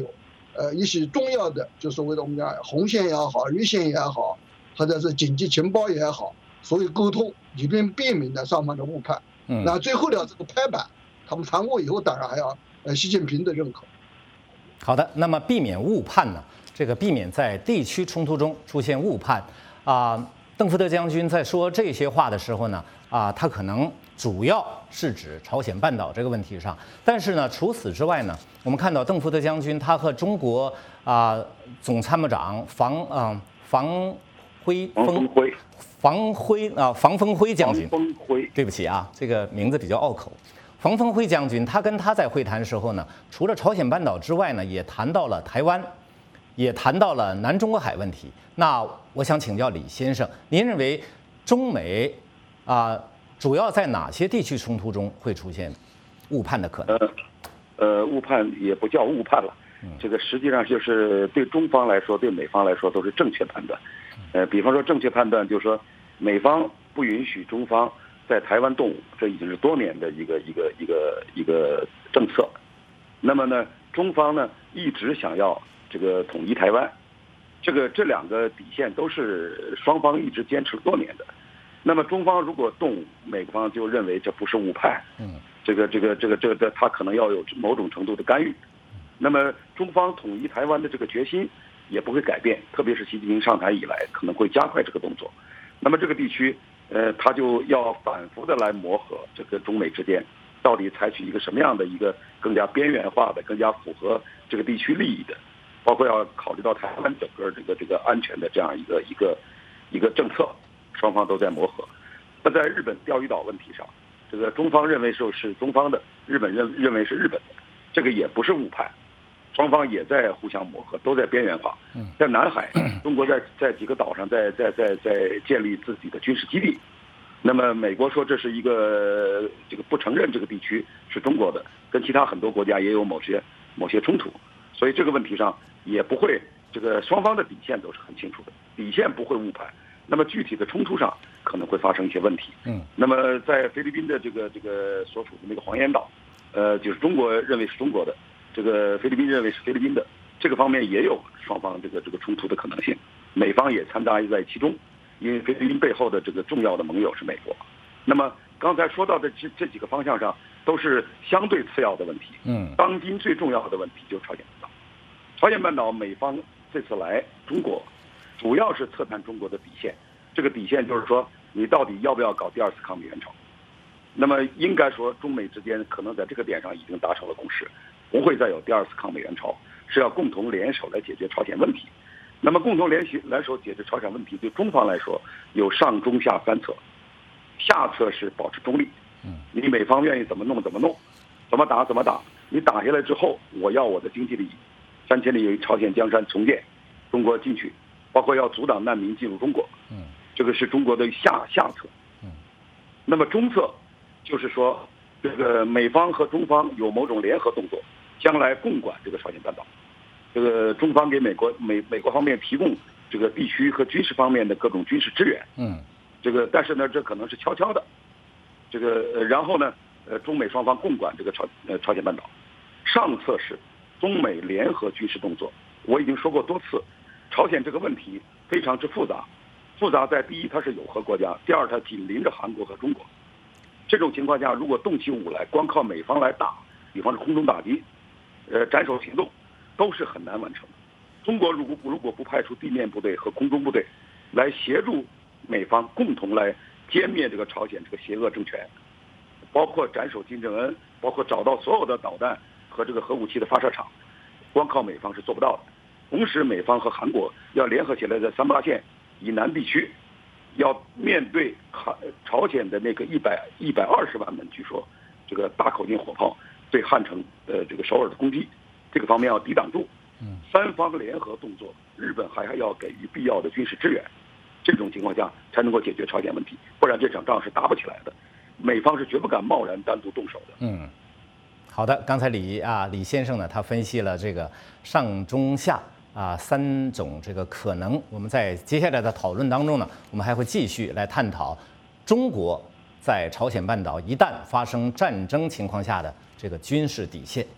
呃一些重要的，就所谓的我们讲红线也好、绿线也好，或者是紧急情报也好，所以沟通以便避免的双方的误判。嗯，那最后的这个拍板，他们谈过以后，当然还要呃习近平的认可。 好的，那么避免误判呢？这个避免在地区冲突中出现误判啊、呃，邓福德将军在说这些话的时候呢，啊、呃，他可能主要是指朝鲜半岛这个问题上，但是呢，除此之外呢，我们看到邓福德将军他和中国啊、呃、总参谋长房啊、呃、房辉峰辉房辉啊、呃、房峰辉将军， 房峰辉， 对不起啊，这个名字比较拗口。房峰辉将军，他跟他在会谈的时候呢，除了朝鲜半岛之外呢，也谈到了台湾，也谈到了南中国海问题。那我想请教李先生，您认为中美啊、呃、主要在哪些地区冲突中会出现误判的可能？ 呃，呃，误判也不叫误判了，这个实际上就是对中方来说，对美方来说都是正确判断。呃，比方说正确判断就是说，美方不允许中方在台湾动武，这已经是多年的一个一个一个一个政策。那么呢，中方呢一直想要这个统一台湾，这个这两个底线都是双方一直坚持多年的。那么中方如果动武，美方就认为这不是误判，嗯，这个这个这个这个他可能要有某种程度的干预。那么中方统一台湾的这个决心也不会改变，特别是习近平上台以来，可能会加快这个动作。那么这个地区，呃，他就要反复的来磨合这个中美之间到底采取一个什么样的一个更加边缘化的、更加符合这个地区利益的，包括要考虑到台湾整个这个这个安全的这样一个一个一个政策，双方都在磨合。那在日本钓鱼岛问题上，这个中方认为说是中方的，日本认认为是日本的，这个也不是误判。双方也在互相磨合，都在边缘化。在南海，中国在在几个岛上在在在在建立自己的军事基地。那么美国说这是一个这个不承认这个地区是中国的，跟其他很多国家也有某些某些冲突，所以这个问题上也不会，这个双方的底线都是很清楚的，底线不会误判。那么具体的冲突上可能会发生一些问题。嗯，那么在菲律宾的这个这个所处的那个黄岩岛，呃，就是中国认为是中国的。这个菲律宾认为是菲律宾的，这个方面也有双方这个这个冲突的可能性，美方也掺杂在其中，因为菲律宾背后的这个重要的盟友是美国。那么刚才说到的这这几个方向上都是相对次要的问题。嗯，当今最重要的问题就是朝鲜半岛。朝鲜半岛美方这次来中国，主要是测探中国的底线，这个底线就是说你到底要不要搞第二次抗美援朝。那么应该说中美之间可能在这个点上已经达成了共识。不会再有第二次抗美援朝，是要共同联手来解决朝鲜问题。那么共同联系联手解决朝鲜问题，对中方来说有上中下三策，下策是保持中立，你美方愿意怎么弄怎么弄，怎么打怎么打，你打下来之后，我要我的经济利益，三千里有一朝鲜江山重建，中国进去，包括要阻挡难民进入中国，这个是中国的下下策。那么中策就是说，这个美方和中方有某种联合动作。将来共管这个朝鲜半岛，这个中方给美国美美国方面提供这个地区和军事方面的各种军事支援，嗯，这个但是呢，这可能是悄悄的，这个呃，然后呢，呃，中美双方共管这个朝呃朝鲜半岛。上策是中美联合军事动作。我已经说过多次，朝鲜这个问题非常之复杂，复杂在第一它是有核国家，第二它紧邻着韩国和中国。这种情况下，如果动起武来，光靠美方来打，比方说空中打击。呃，斩首行动都是很难完成的。中国如果如果不派出地面部队和空中部队来协助美方共同来歼灭这个朝鲜这个邪恶政权，包括斩首金正恩，包括找到所有的导弹和这个核武器的发射场，光靠美方是做不到的。同时，美方和韩国要联合起来，在三八线以南地区，要面对韩朝鲜的那个一百一百二十万门，据说这个大口径火炮。对汉城呃这个首尔的攻击，这个方面要抵挡住。三方联合动作，日本还还要给予必要的军事支援，这种情况下才能够解决朝鲜问题，不然这场仗是打不起来的。美方是绝不敢贸然单独动手的。 嗯，好的，刚才李啊李先生呢，他分析了这个上中下啊三种这个可能。我们在接下来的讨论当中呢，我们还会继续来探讨中国在朝鲜半岛一旦发生战争情况下的这个军事底线。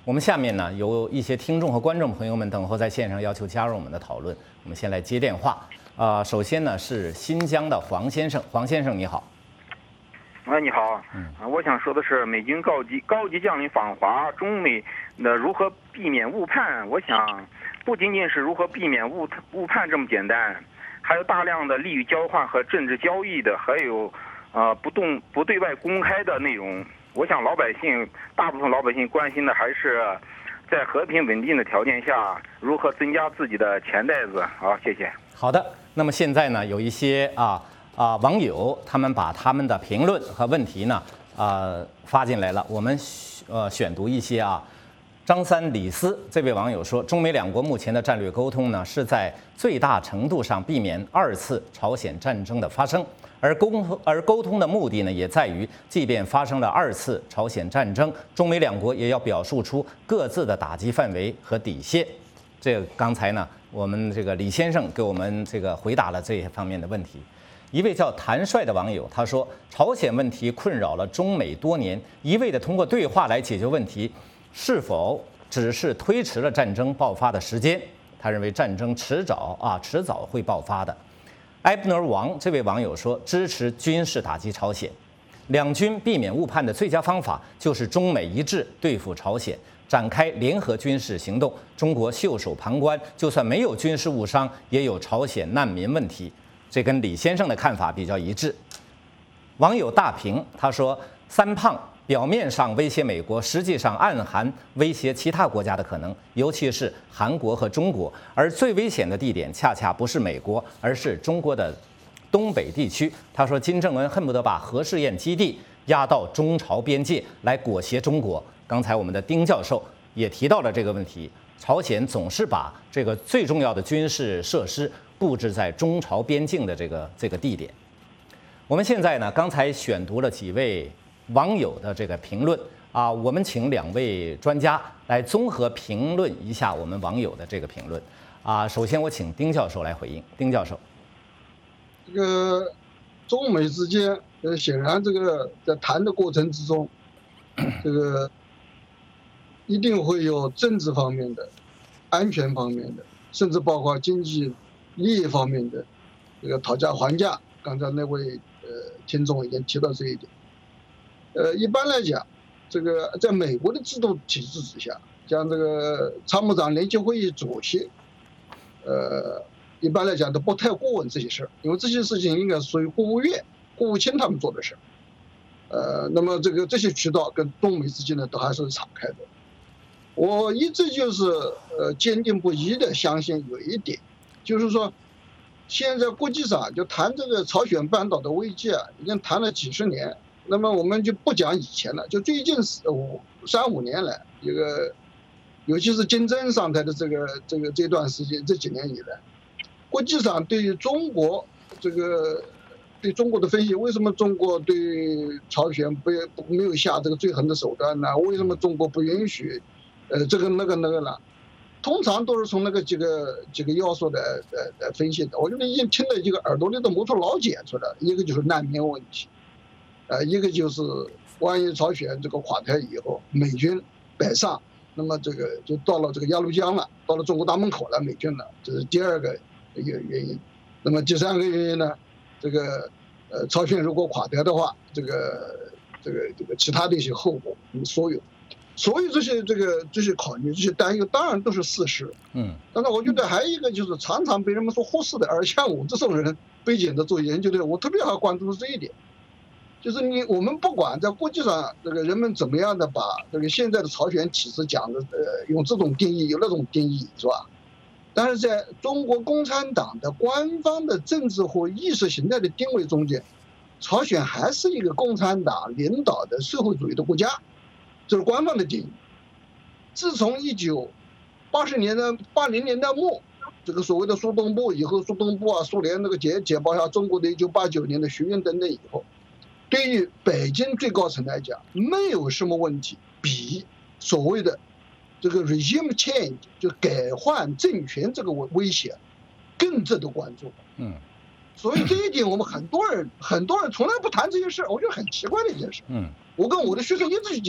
我们下面呢有一些听众和观众朋友们等候在线上要求加入我们的讨论，我们先来接电话。啊、呃，首先呢是新疆的黄先生，黄先生你好。 哎，你好，嗯，我想说的是，美军高级高级将领访华，中美的如何避免误判？我想，不仅仅是如何避免误误判这么简单，还有大量的利益交换和政治交易的，还有，呃，不动不对外公开的内容。我想，老百姓大部分老百姓关心的还是，在和平稳定的条件下，如何增加自己的钱袋子。好，谢谢。 好的，那么现在呢，有一些啊。啊，网友他们把他们的评论和问题呢，呃，发进来了。我们呃选读一些啊。张三李斯这位网友说，中美两国目前的战略沟通呢，是在最大程度上避免二次朝鲜战争的发生，而沟通而沟通的目的呢，也在于，即便发生了二次朝鲜战争，中美两国也要表述出各自的打击范围和底线。这个刚才呢，我们这个李先生给我们这个回答了这些方面的问题。一位叫谭帅的网友他说，朝鲜问题困扰了中美多年，一味的通过对话来解决问题，是否只是推迟了战争爆发的时间？他认为战争迟早啊，迟早会爆发的。埃布尔王这位网友说，支持军事打击朝鲜，两军避免误判的最佳方法就是中美一致对付朝鲜，展开联合军事行动。中国袖手旁观，就算没有军事误伤，也有朝鲜难民问题。这跟李先生的看法比较一致。网友大平他说，三胖表面上威胁美国，实际上暗含威胁其他国家的可能，尤其是韩国和中国。而最危险的地点恰恰不是美国，而是中国的东北地区。他说，金正恩恨不得把核试验基地压到中朝边界来裹挟中国。刚才我们的丁教授也提到了这个问题，朝鲜总是把这个最重要的军事设施布置在中朝边境的这个这个地点。我们现在呢，刚才选读了几位网友的这个评论啊，我们请两位专家来综合评论一下我们网友的这个评论啊。首先，我请丁教授来回应。丁教授， 这个中美之间，呃，显然这个在谈的过程之中，这个一定会有政治方面的、安全方面的，甚至包括经济利益方面的这个讨价还价。刚才那位呃听众已经提到这一点。呃，一般来讲，这个在美国的制度体制之下，像这个参谋长联席会议主席，呃，一般来讲都不太过问这些事儿，因为这些事情应该属于国务院、国务卿他们做的事儿。呃，那么这个这些渠道跟中美之间呢，都还是敞开的。我一直就是呃坚定不移的相信有一点，就是说，现在国际上就谈这个朝鲜半岛的危机啊，已经谈了几十年。那么我们就不讲以前了，就最近五三五年来，这个尤其是金正恩上台的这个这个这段时间，这几年以来，国际上对于中国这个对中国的分析，为什么中国对朝鲜不没有下这个最狠的手段呢？为什么中国不允许？呃，这个那个那个了，通常都是从那个几个几个要素来来来分析的。我觉得已经听了一个耳朵里的木头老茧出来了，一个就是难民问题。呃，一个就是万一朝鲜这个垮台以后，美军北上，那么这个就到了这个鸭绿江了，到了中国大门口了，美军了，这是第二个一个原因。那么第三个原因呢，这个呃，朝鲜如果垮台的话，这个这个这个其他的一些后果，所有，所有这些这个这些考虑、这些担忧，当然都是事实。嗯。但是我觉得还有一个就是常常被人们所忽视的，而像我这种人背景的做研究的，我特别还关注这一点。就是你，我们不管在国际上这个人们怎么样的把这个现在的朝鲜体制讲的，呃，用这种定义，有那种定义，是吧？但是在中国共产党的官方的政治和意识形态的定位中间，朝鲜还是一个共产党领导的社会主义的国家，这是官方的定义。自从一九八十年代、八零年代末，这个所谓的苏东坡以后，苏东坡啊，苏联那个解解放下中国的一九八九年的学运等等以后。对于北京最高层来讲，没有什么问题比所谓的这个 regime change 就改换政权这个威胁更值得关注。嗯，所以这一点我们很多人很多人从来不谈这些事，我觉得很奇怪的一件事。嗯，我跟我的学生一直去讲，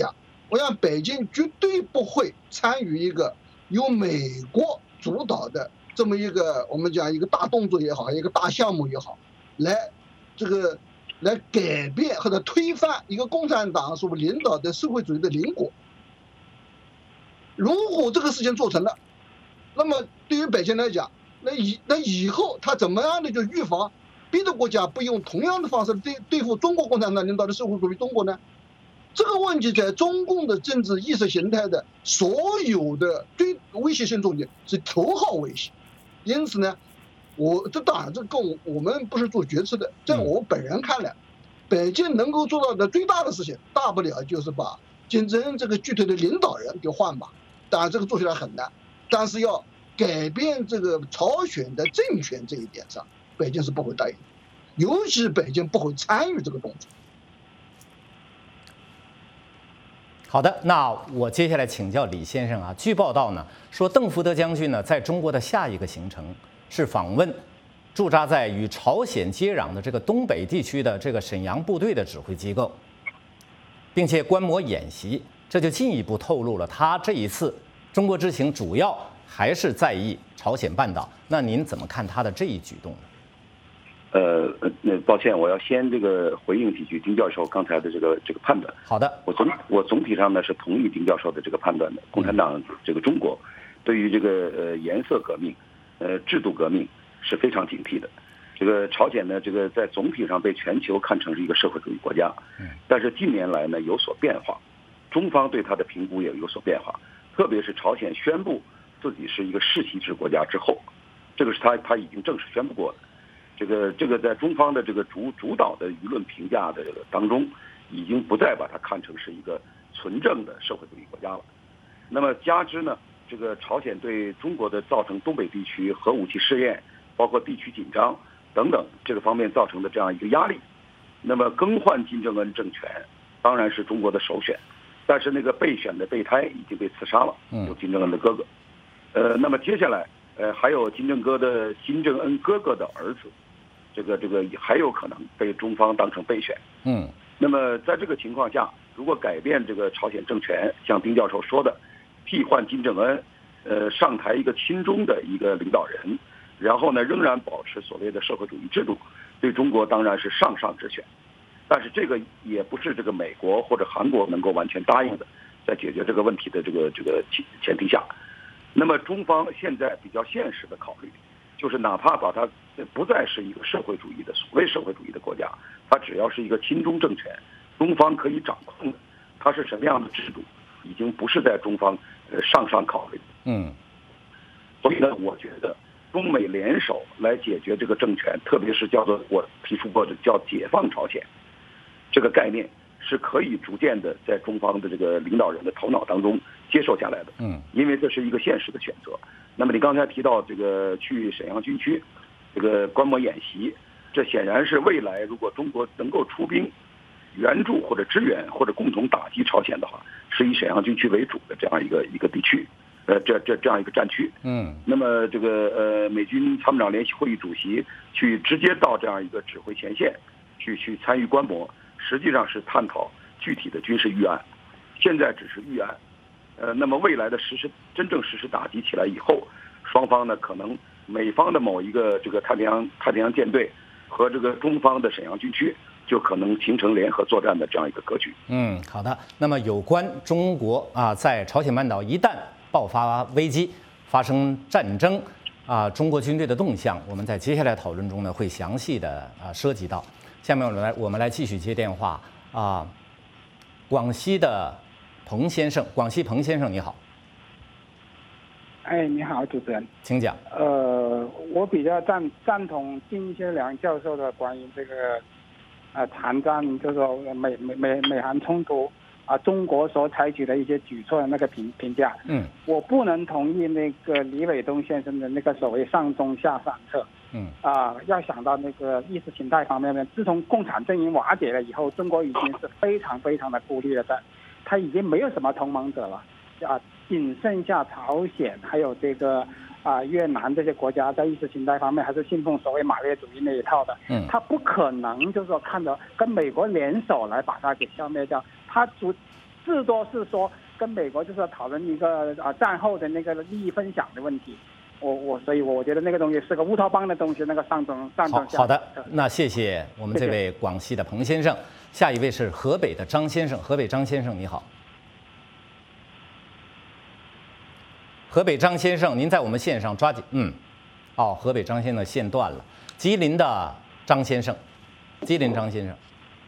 我想北京绝对不会参与一个由美国主导的这么一个我们讲一个大动作也好，一个大项目也好，来这个来改变或者推翻一个共产党所领导的社会主义的邻国。如果这个事情做成了，那么对于北京来讲，那以那以后他怎么样的就预防别的国家不用同样的方式对对付中国共产党领导的社会主义中国呢？这个问题在中共的政治意识形态的所有的对威胁性中间是头号威胁。因此呢，我这当然这跟我我们不是做决策的，在我本人看来，北京能够做到的最大的事情，大不了就是把金正恩这个具体的领导人给换吧。当然这个做起来很难，但是要改变这个朝鲜的政权这一点上，北京是不会答应的，尤其北京不会参与这个动作。 好的，那我接下来请教李先生啊。据报道呢，说邓福德将军呢在中国的下一个行程是访问驻扎在与朝鲜接壤的这个东北地区的这个沈阳部队的指挥机构，并且观摩演习，这就进一步透露了他这一次中国之行主要还是在意朝鲜半岛。那您怎么看他的这一举动呢？ 呃，那抱歉，我要先这个回应几句丁教授刚才的这个这个判断。 好的， 我总我总体上呢是同意丁教授的这个判断的。共产党这个中国对于这个呃颜色革命、呃制度革命是非常警惕的。这个朝鲜呢，这个在总体上被全球看成是一个社会主义国家，但是近年来呢有所变化，中方对它的评估也有所变化。特别是朝鲜宣布自己是一个世袭制国家之后，这个是他他已经正式宣布过的。这个这个在中方的这个主主导的舆论评价的当中，已经不再把它看成是一个纯正的社会主义国家了。那么加之呢，这个朝鲜对中国的造成东北地区核武器试验，包括地区紧张等等这个方面造成的这样一个压力，那么更换金正恩政权当然是中国的首选。但是那个备选的备胎已经被刺杀了，有金正恩的哥哥。呃，那么接下来呃还有金正哥的金正恩哥哥的儿子。这个这个还有可能被中方当成备选， 嗯， 那么在这个情况下，如果改变这个朝鲜政权，像丁教授说的，替换金正恩，呃，上台一个亲中的一个领导人，然后呢，仍然保持所谓的社会主义制度，对中国当然是上上之选。但是这个也不是这个美国或者韩国能够完全答应的，在解决这个问题的这个这个前提下，那么中方现在比较现实的考虑。就是哪怕把它不再是一个社会主义的所谓社会主义的国家，它只要是一个亲中政权，中方可以掌控的，它是什么样的制度，已经不是在中方呃上上考虑。 嗯， 所以呢，我觉得中美联手来解决这个政权，特别是叫做我提出过的叫解放朝鲜这个概念，是可以逐渐的在中方的这个领导人的头脑当中接受下来的。 嗯， 因为这是一个现实的选择。那么你刚才提到这个去沈阳军区这个观摩演习，这显然是未来如果中国能够出兵援助或者支援或者共同打击朝鲜的话，是以沈阳军区为主的这样一个一个地区，呃，这这这样一个战区。 嗯， 那么这个呃美军参谋长联席会议主席去直接到这样一个指挥前线去去参与观摩，实际上是探讨具体的军事预案，现在只是预案。呃，那么未来的实施真正实施打击起来以后，双方呢可能美方的某一个这个太平洋太平洋舰队和这个中方的沈阳军区就可能形成联合作战的这样一个格局。 嗯，好的。那么有关中国啊，在朝鲜半岛一旦爆发危机、发生战争啊，中国军队的动向，我们在接下来讨论中呢会详细的啊涉及到。下面我们来我们来继续接电话啊，广西的。彭先生，广西彭先生，你好。 哎，你好，主持人， 请讲。 呃，我比较赞赞同金学良教授的关于这个，呃，韩战，就是说美美美美韩冲突啊，中国所采取的一些举措的那个评评价。 嗯。 我不能同意那个李伟东先生的那个所谓上中下三策。 嗯。 啊，要想到那个意识形态方面呢，自从共产阵营瓦解了以后，中国已经是非常非常的孤立了的。他已经没有什么同盟者了，啊，仅剩下朝鲜，还有这个啊越南这些国家，在意识形态方面还是信奉所谓马列主义那一套的。 嗯， 他不可能就是说看到跟美国联手来把它给消灭掉。他主至多是说跟美国就是讨论一个啊战后的那个利益分享的问题。我我所以我觉得那个东西是个乌托邦的东西，那个上中上中下。 好的，那谢谢我们这位广西的彭先生，下一位是河北的张先生。河北张先生你好。河北张先生，您在我们线上抓紧，嗯，哦，河北张先生线断了。吉林的张先生，吉林张先生，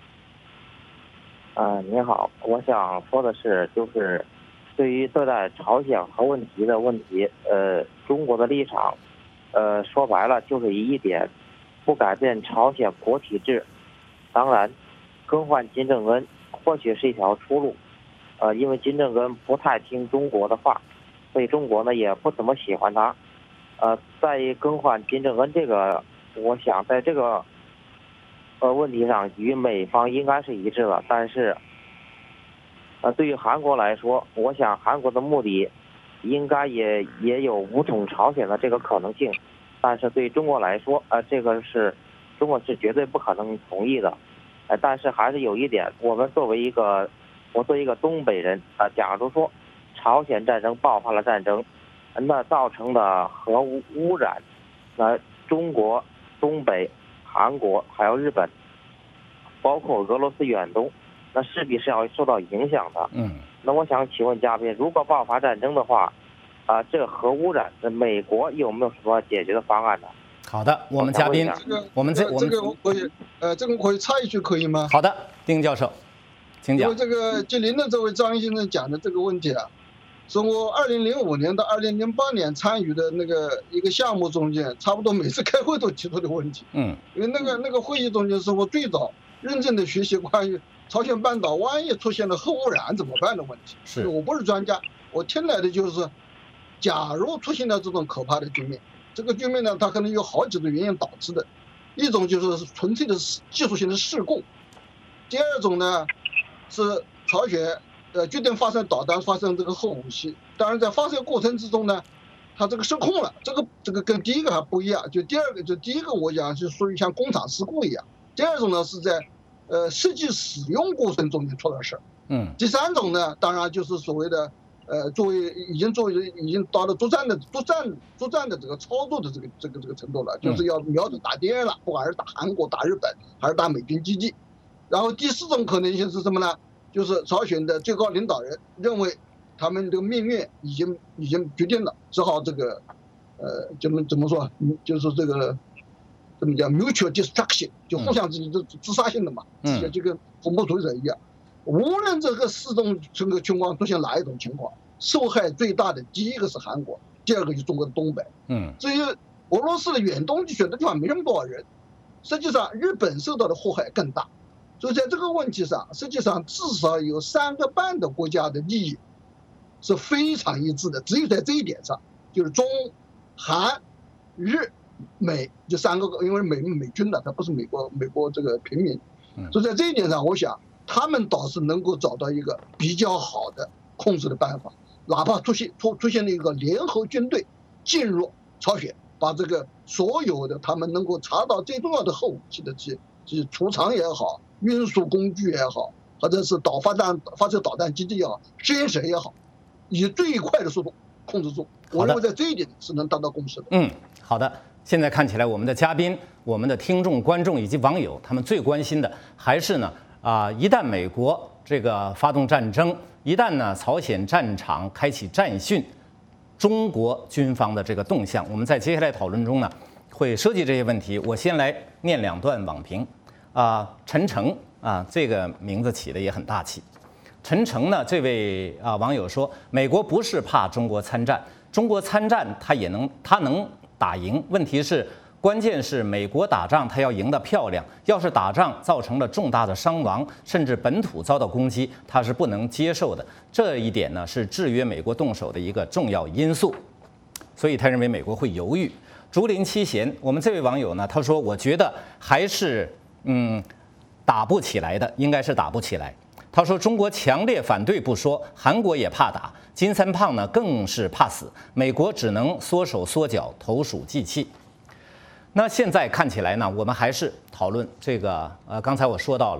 啊、呃，您好，我想说的是，就是对于对待朝鲜核问题的问题，呃，中国的立场，呃，说白了就是一点，不改变朝鲜国体制。当然，更换金正恩或许是一条出路，呃，因为金正恩不太听中国的话。所以中国呢也不怎么喜欢他，呃，在于更换金正恩这个，我想在这个呃问题上与美方应该是一致的。但是，呃，对于韩国来说，我想韩国的目的应该也也有武统朝鲜的这个可能性。但是对中国来说，呃，这个是中国是绝对不可能同意的。呃，但是还是有一点，我们作为一个我作为一个东北人，呃，假如说。朝鲜战争爆发了战争，那造成的核污污染，那中国、东北、韩国还有日本，包括俄罗斯远东，那势必是要受到影响的。 嗯， 那我想请问嘉宾，如果爆发战争的话，啊、呃，这个核污染，那美国有没有什么解决的方案呢？ 好的，我们嘉宾， 这个、 我们这我们这个我可以，呃，这个我可以插一句可以吗？ 好的，丁教授，请讲。 因为这个吉林的这位张先生讲的这个问题啊。是我二零零五年到二零零八年参与的那个一个项目中间，差不多每次开会都提出的问题。 嗯， 因为那个那个会议中间是我最早认真的学习关于朝鲜半岛万一出现了核污染怎么办的问题。 是我不是专家，我听来的就是，假如出现了这种可怕的局面，这个局面呢，它可能有好几种原因导致的，一种就是纯粹的技术性的事故，第二种呢是朝鲜。呃，决定发射导弹，发射这个核武器。当然，在发射过程之中呢，它这个失控了。这个这个跟第一个还不一样。就第二个，就第一个我讲是属于像工厂事故一样。第二种呢是在呃实际使用过程中间出了事儿。 嗯。 第三种呢，当然就是所谓的呃作为已经作为已经到了作战的作战作战的这个操作的这个这个这个程度了，就是要瞄准打敌人了，不管是打韩国、打日本还是打美军基地。然后第四种可能性是什么呢？就是朝鲜的最高领导人认为他们的命运已经已经决定了，只好这个，呃，怎么怎么说，就是这个怎么讲 mutual destruction， 就互相之间自杀性的嘛， 嗯， 就跟恐怖主义者一样。无论这个四种这个情况出现哪一种情况，受害最大的第一个是韩国，第二个就是中国的东北， 嗯， 至于俄罗斯的远东地区的地方没那么多少人，实际上日本受到的祸害更大。所以在这个问题上，实际上至少有三个半的国家的利益是非常一致的。只有在这一点上，就是中、韩、日、美这三个，因为美美军的，它不是美国美国这个平民，所以在这一点上，我想他们倒是能够找到一个比较好的控制的办法，哪怕出现出出现了一个联合军队进入朝鲜，把这个所有的他们能够查到最重要的核武器的这这储藏也好。运输工具也好，或者是导发弹、发射导弹基地也好，实验室也好，以最快的速度控制住。我认为在这一点是能达到共识的。 嗯，好的。现在看起来，我们的嘉宾、我们的听众、观众以及网友，他们最关心的还是呢啊、呃，一旦美国这个发动战争，一旦呢朝鲜战场开启战训，中国军方的这个动向，我们在接下来讨论中呢会涉及这些问题。我先来念两段网评。啊，陈诚啊，这个名字起的也很大气。陈诚呢，这位啊网友说，美国不是怕中国参战，中国参战他也能，他能打赢。问题是，关键是美国打仗他要赢得漂亮，要是打仗造成了重大的伤亡，甚至本土遭到攻击，他是不能接受的。这一点呢，是制约美国动手的一个重要因素。所以他认为美国会犹豫。竹林七贤，我们这位网友呢，他说，我觉得还是。嗯，打不起来的应该是打不起来。他说，中国强烈反对不说，韩国也怕打，金三胖呢更是怕死，美国只能缩手缩脚，投鼠忌器。那现在看起来呢，我们还是讨论这个呃，刚才我说到了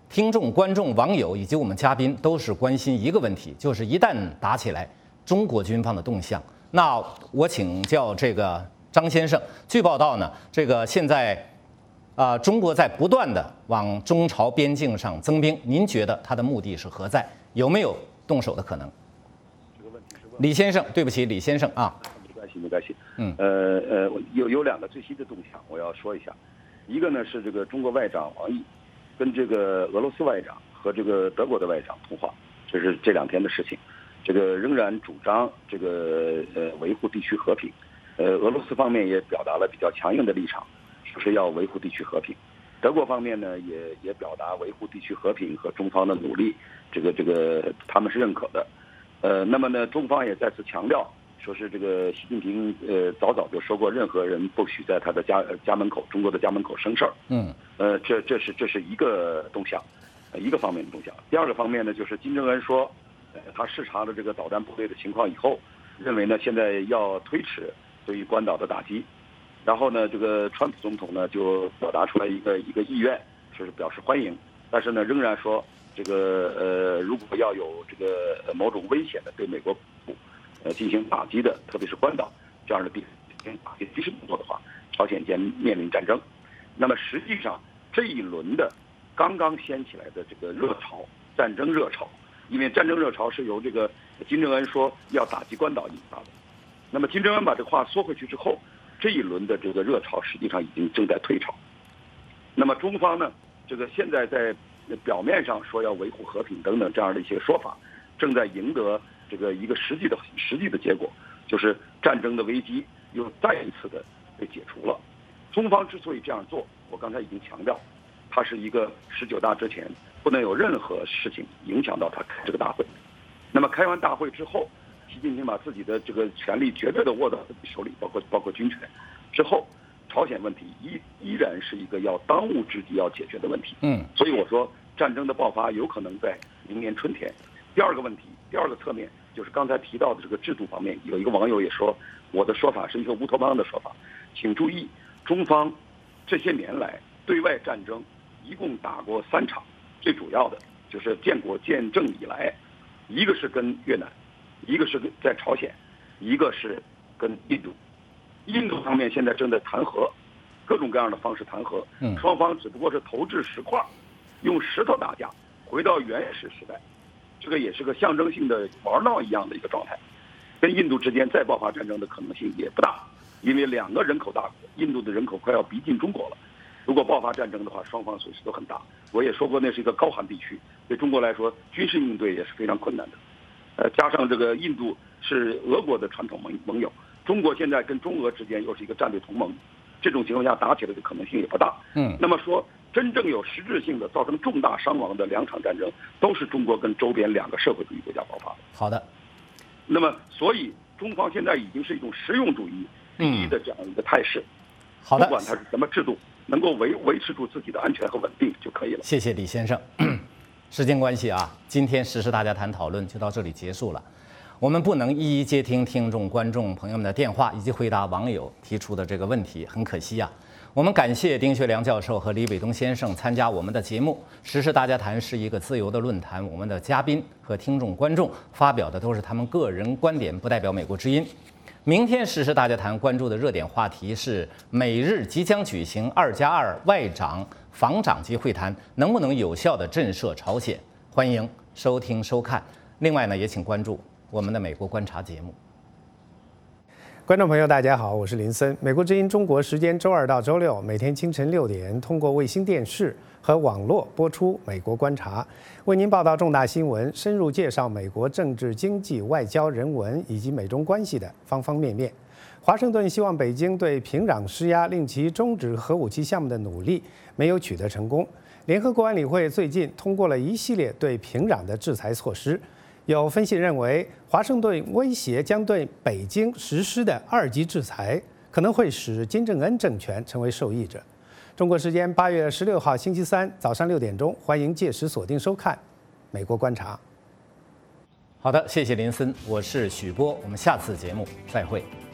听众、观众、网友以及我们嘉宾都是关心一个问题，就是一旦打起来，中国军方的动向。那我请教这个张先生，据报道呢，这个现在啊、呃，中国在不断的往中朝边境上增兵，您觉得它的目的是何在？有没有动手的可能？ 这个问题是问李先生，对不起，李先生啊， 没关系，没关系。 嗯， 呃呃，有有两个最新的动向，我要说一下。一个呢是这个中国外长王毅跟这个俄罗斯外长和这个德国的外长通话，这是这两天的事情。这个仍然主张这个呃维护地区和平，呃，俄罗斯方面也表达了比较强硬的立场，说是要维护地区和平。德国方面呢，也也表达维护地区和平和中方的努力，这个这个他们是认可的。呃，那么呢，中方也再次强调，说是这个习近平呃早早就说过，任何人不许在他的家家门口，中国的家门口生事儿。 嗯， 呃，这这是这是一个动向，呃，一个方面的动向。第二个方面呢，就是金正恩说，呃，他视察了这个导弹部队的情况以后，认为呢现在要推迟对于关岛的打击。然后呢，这个川普总统呢就表达出来一个一个意愿，说是表示欢迎，但是呢仍然说这个呃如果要有这个某种危险的对美国呃进行打击的，特别是关岛这样的地方打击军事动作的话，朝鲜将面临战争。那么实际上这一轮的刚刚掀起来的这个热潮，战争热潮，因为战争热潮是由这个金正恩说要打击关岛引发的，那么金正恩把这个话缩回去之后，这一轮的这个热潮实际上已经正在退潮。那么中方呢，这个现在在表面上说要维护和平等等这样的一些说法，正在赢得这个一个实际的实际的结果，就是战争的危机又再一次的被解除了。中方之所以这样做，我刚才已经强调，它是一个十九大之前不能有任何事情影响到他开这个大会。那么开完大会之后，习近平把自己的这个权力绝对的握到自己手里，包括包括军权之后，朝鲜问题依依然是一个要当务之急要解决的问题。 嗯， 所以我说战争的爆发有可能在明年春天。第二个问题，第二个侧面就是刚才提到的这个制度方面，有一个网友也说，我的说法是一个乌托邦的说法，请注意，中方这些年来对外战争一共打过三场，最主要的就是建国建政以来，一个是跟越南，一个是在朝鲜，一个是跟印度。印度方面现在正在谈和，各种各样的方式谈和，双方只不过是投掷石块，用石头打架，回到原始时代，这个也是个象征性的玩闹一样的一个状态。跟印度之间再爆发战争的可能性也不大，因为两个人口大国，印度的人口快要逼近中国了，如果爆发战争的话，双方损失都很大。我也说过，那是一个高寒地区，对中国来说军事应对也是非常困难的。呃，加上这个印度是俄国的传统盟盟友，中国现在跟中俄之间又是一个战略同盟，这种情况下打起来的可能性也不大。 嗯， 那么说真正有实质性的造成重大伤亡的两场战争，都是中国跟周边两个社会主义国家爆发的。 好的。 那么，所以中方现在已经是一种实用主义第一的这样一个态势。 好的， 不管它是什么制度，能够维维持住自己的安全和稳定就可以了。 谢谢李先生。时间关系啊，今天时事大家谈讨论就到这里结束了。我们不能一一接听听众、观众朋友们的电话，以及回答网友提出的这个问题，很可惜啊。我们感谢丁学良教授和李伟东先生参加我们的节目。时事大家谈是一个自由的论坛，我们的嘉宾和听众、观众发表的都是他们个人观点，不代表美国之音。明天时事大家谈关注的热点话题是美日即将举行二加二外长、防长级会谈，能不能有效地震慑朝鲜？欢迎收听收看。另外呢，也请关注我们的美国观察节目。 观众朋友，大家好，我是林森。美国之音中国时间周二到周六每天清晨六点，通过卫星电视和网络播出《美国观察》，为您报道重大新闻，深入介绍美国政治、经济、外交、人文以及美中关系的方方面面。华盛顿希望北京对平壤施压，令其终止核武器项目的努力没有取得成功。联合国安理会最近通过了一系列对平壤的制裁措施。有分析认为，华盛顿威胁将对北京实施的二级制裁，可能会使金正恩政权成为受益者。中国时间八月十六号星期三早上六点钟，欢迎届时锁定收看《美国观察》。 好的，谢谢林森，我是许波，我们下次节目再会。